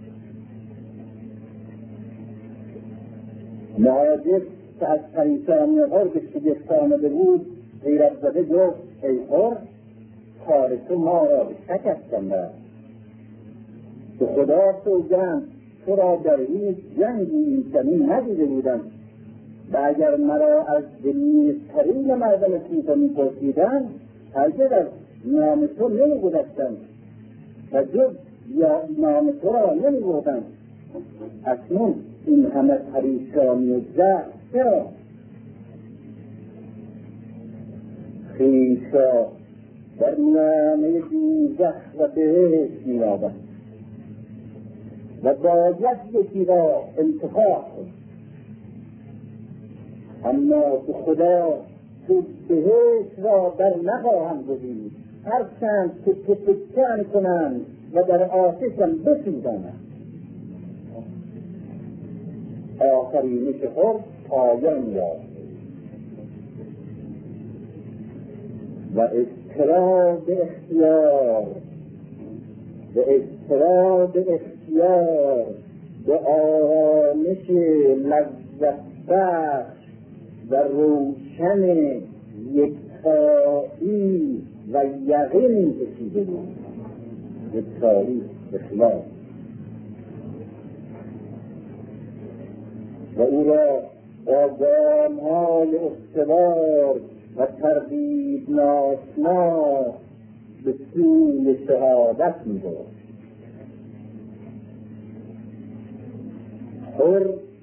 مهاجر که از پریشانی غرب شگفت آمده بود غیرت زده گفت ای حر، کار تو ما را به شک افکنده. به خدا سوگند تو را در هیچ جنگی زمین ندیده بودم و اگر مرا از دلیرترین مردم کوفه میپرسیدند هرگز از نام تو نمیگذشتم و جز یا نام تو را نمیبردم. اکنون این همه پریشانی و ضعف چرا؟ خویش را در میانه دوزخ و بهشت می‌یابد و باید یکی را انتخاب کن. اما به خدا تو بهشت را در نخواهم گزید، هرچند که تفکر کنند و در آتشم بسوزانند. آخرینش خود پایان یافت و اضطراب اختیار به اضطراب اختیار به آرامش لذت بخش و روشن یکتایی و یقین کشیده بود. یکتایی اخلاص و او را با گام‌های استوار و ترغیب ناشنا به سوی شهادت می‌برد. حر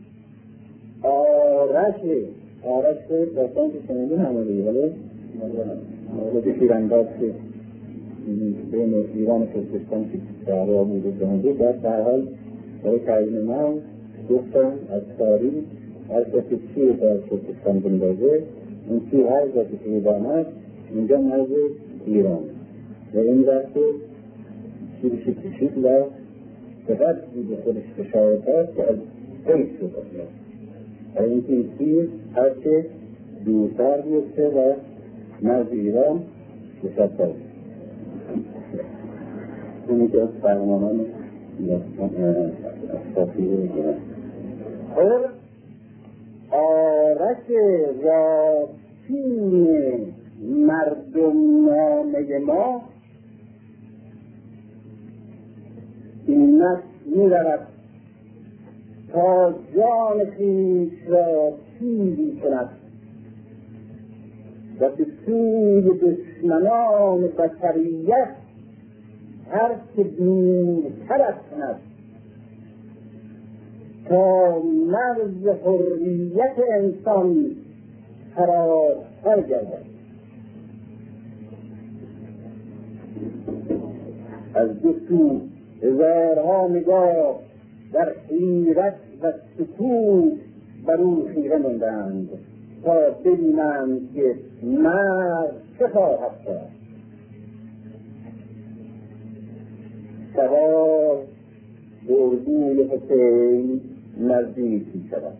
آرش آرش داستان که شنیدین همونی ولی مورد تیرانداز که بین ایران و کردستان که دعوا وجود داشته باید در حال برای ترجمه من گفتم از تاریخ هر کسی چی در کردستان بندازه این چی هر کسی که می‌داند اینجا مرز ایران و این وقت چیزی کشید و فقط به خودش فشار داد که از قید شد اصلا و این که این چیز هرچه دورتر بیفته و مرز ایران بسد دارد. اینی که از فرمانان اساسی رو گرد خور آرش راستین مردم نامه ما این نفس می رود تا جان خویش را چیزی کند و به سوی دشمنان بشریت هر که دورتر کند تا مرز حریت انسان فراتر گردد. از دو سو هزارها نگاه در حیرت و سکوت بر او خیره ماندند تا ببینند که مرد چه خواهد کرد. سوار به اردوی حسین نزدیک می شود.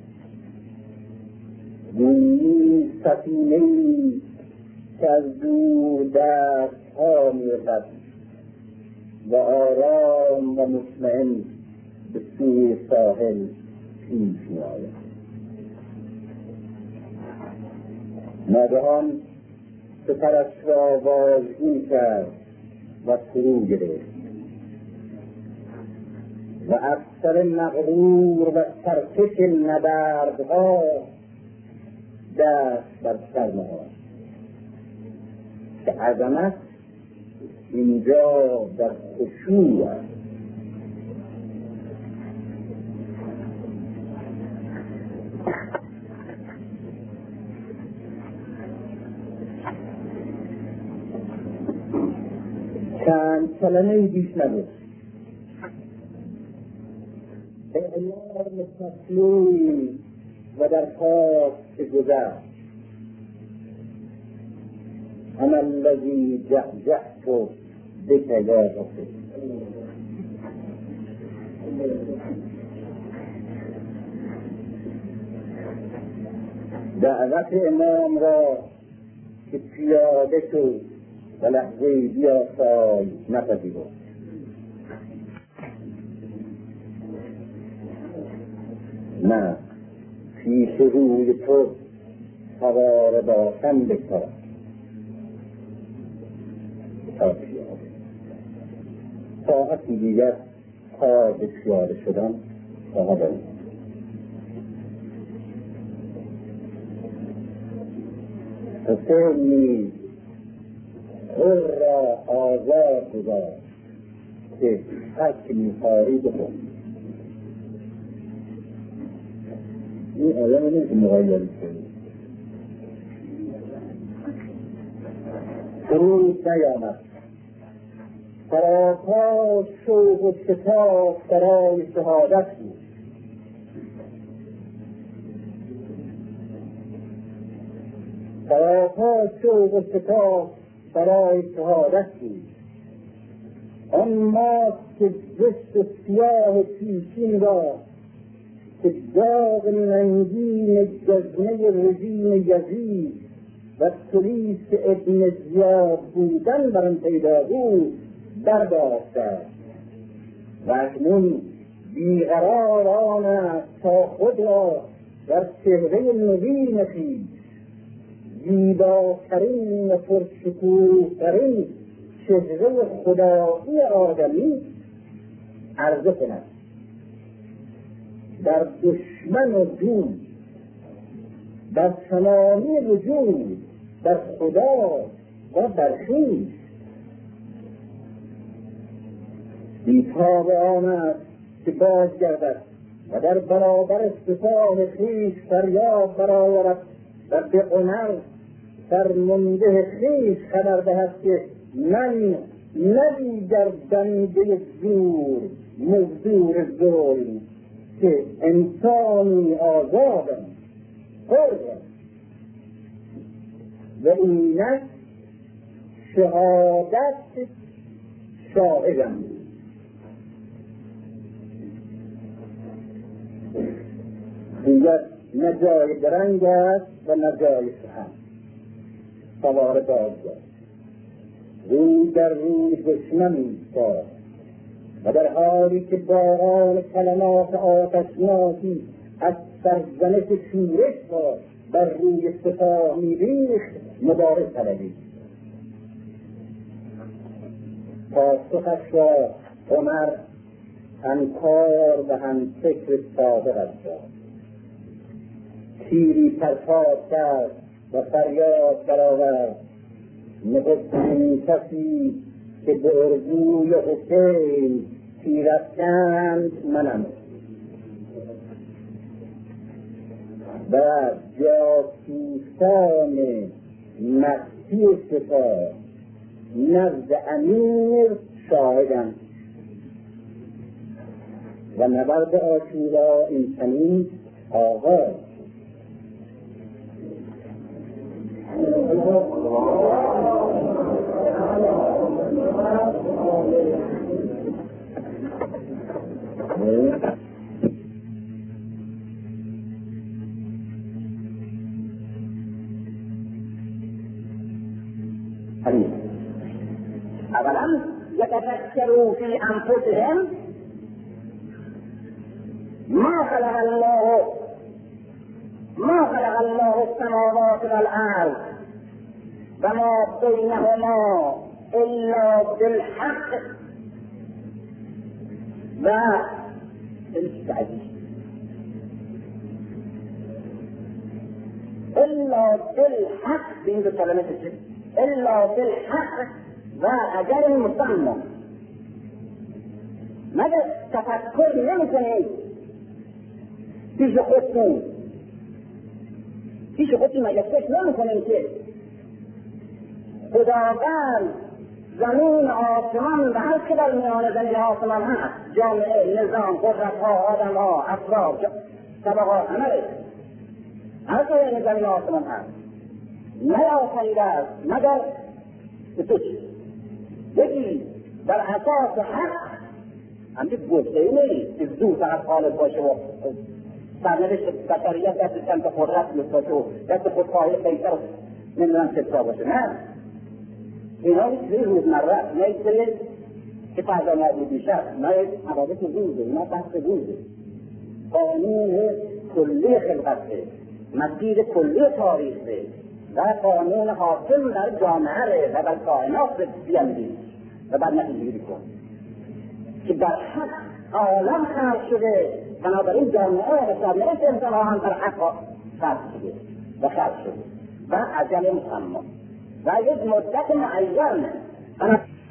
گویی سفینه‌ای که از دور دستها می رسد و آرام و مطمئن به سوی ساحل پیش می آید. ناگهان سپرش را واژگون کرد و فرو گرفت و افسر مغرور و سرکش نبردها دست بر سر نهاد که عظمت اینجا در خشوع است. چند کلمه‌ای بیش نبود. اعلام تسلیم و در خواست گذشت. انا الذی جعجعت بک یا رسول. دعوت امام را که پیاده شد و لحظه بیاسای نپذیرفت. نه پیش روی تو سوار باشم بکار تا پیاده ساعتی دیگر کار به پیاده شدن صاحب حسین نیز خور را آزاد گذاشت که حق میخواری بکن. این آیه نیست مغایری کنید فرود نیامد سراپا شوق و شتاب برای شهادت بود. سراپا شوق و شتاب برای شهادت بود. آن ماست که زشت سیاه پیشین را که داغ ننگین جزمه رژیم یزید و پلیس ابن زیاد بودن بر آن پیدا بود برداشته و اکنون بیقرار آن است تا خود را در چهره نوین خویش زیباترین و پرشکوه‌ترین چهره خدایی آدمی عرضه کند در دشمن و دوست در تمامی وجود در خدا و در خویش. بیتاب آن است که باز گردد و در برابر سپاه خویش فریاد برآورد و به هنر فرمانده خویش خبر دهد که من نه در بنده زور مزدور ظلم که انسانی آزادم حرم و اینک شهادت شاهدم. دیگر نه جای درنگ است و نه جای سخن. سوار بازگشت روی در روی دشمن ایستاد و در حالی که باران کلمات آتشناکی از سرزنش شورش را بر روی سپاه می‌ریخت مبارز طلبید. پاسخش را عمر هم کار و هم فکر صادق داد. تیری پرتاب کرد و فریاد برآورد نخستین کسی که به اردوی حسین تیر افکند منم و جاسوسان مخفی سپاه نزد امیر شاهدم و نبرد عاشورا این چنین آغاز. أولم يتفكروا في أنفسهم ما خلق الله ما خلق الله السماوات والأرض وما بينهما إلا بالحق و إلا بالحق بين كلمات الجن إلا بالحق و اجل مسمى. مگر تفکر نمی کنید پیش خودتون پیش خودتون مگر فکر نمی کنید که خداوند زمین آسمان و هر که در میان زمین آسمان هست جامعه نظام قدرتها آدمها افراد طبقات همه هر که در زمین آسمان هست نیافریده است مگر به تو چیز یکی بر اساس حق همچه گفته ای نیست که زود فقط غالب باشه و سرنوشت بشریت دست چند تا قدرت باشه و دست خودخواهی قیصر و نمیدونم کسا باشه. نه اینا یک سری روزمره نه یک سری که فردا نبود میشه نه یک حوادث روزه اینا بحث روزه قانون کلی خلقته، مسیر کلی تاریخه و قانون حاکم در جامعه و در کائنات بیندید و بر نتیجه گیری کن که در حق عالم خلق شده، بنابراین جامعه و جامعه انسان ها هم در حق خلق شده و خلق شده و اجل مسمى و یک مدت معین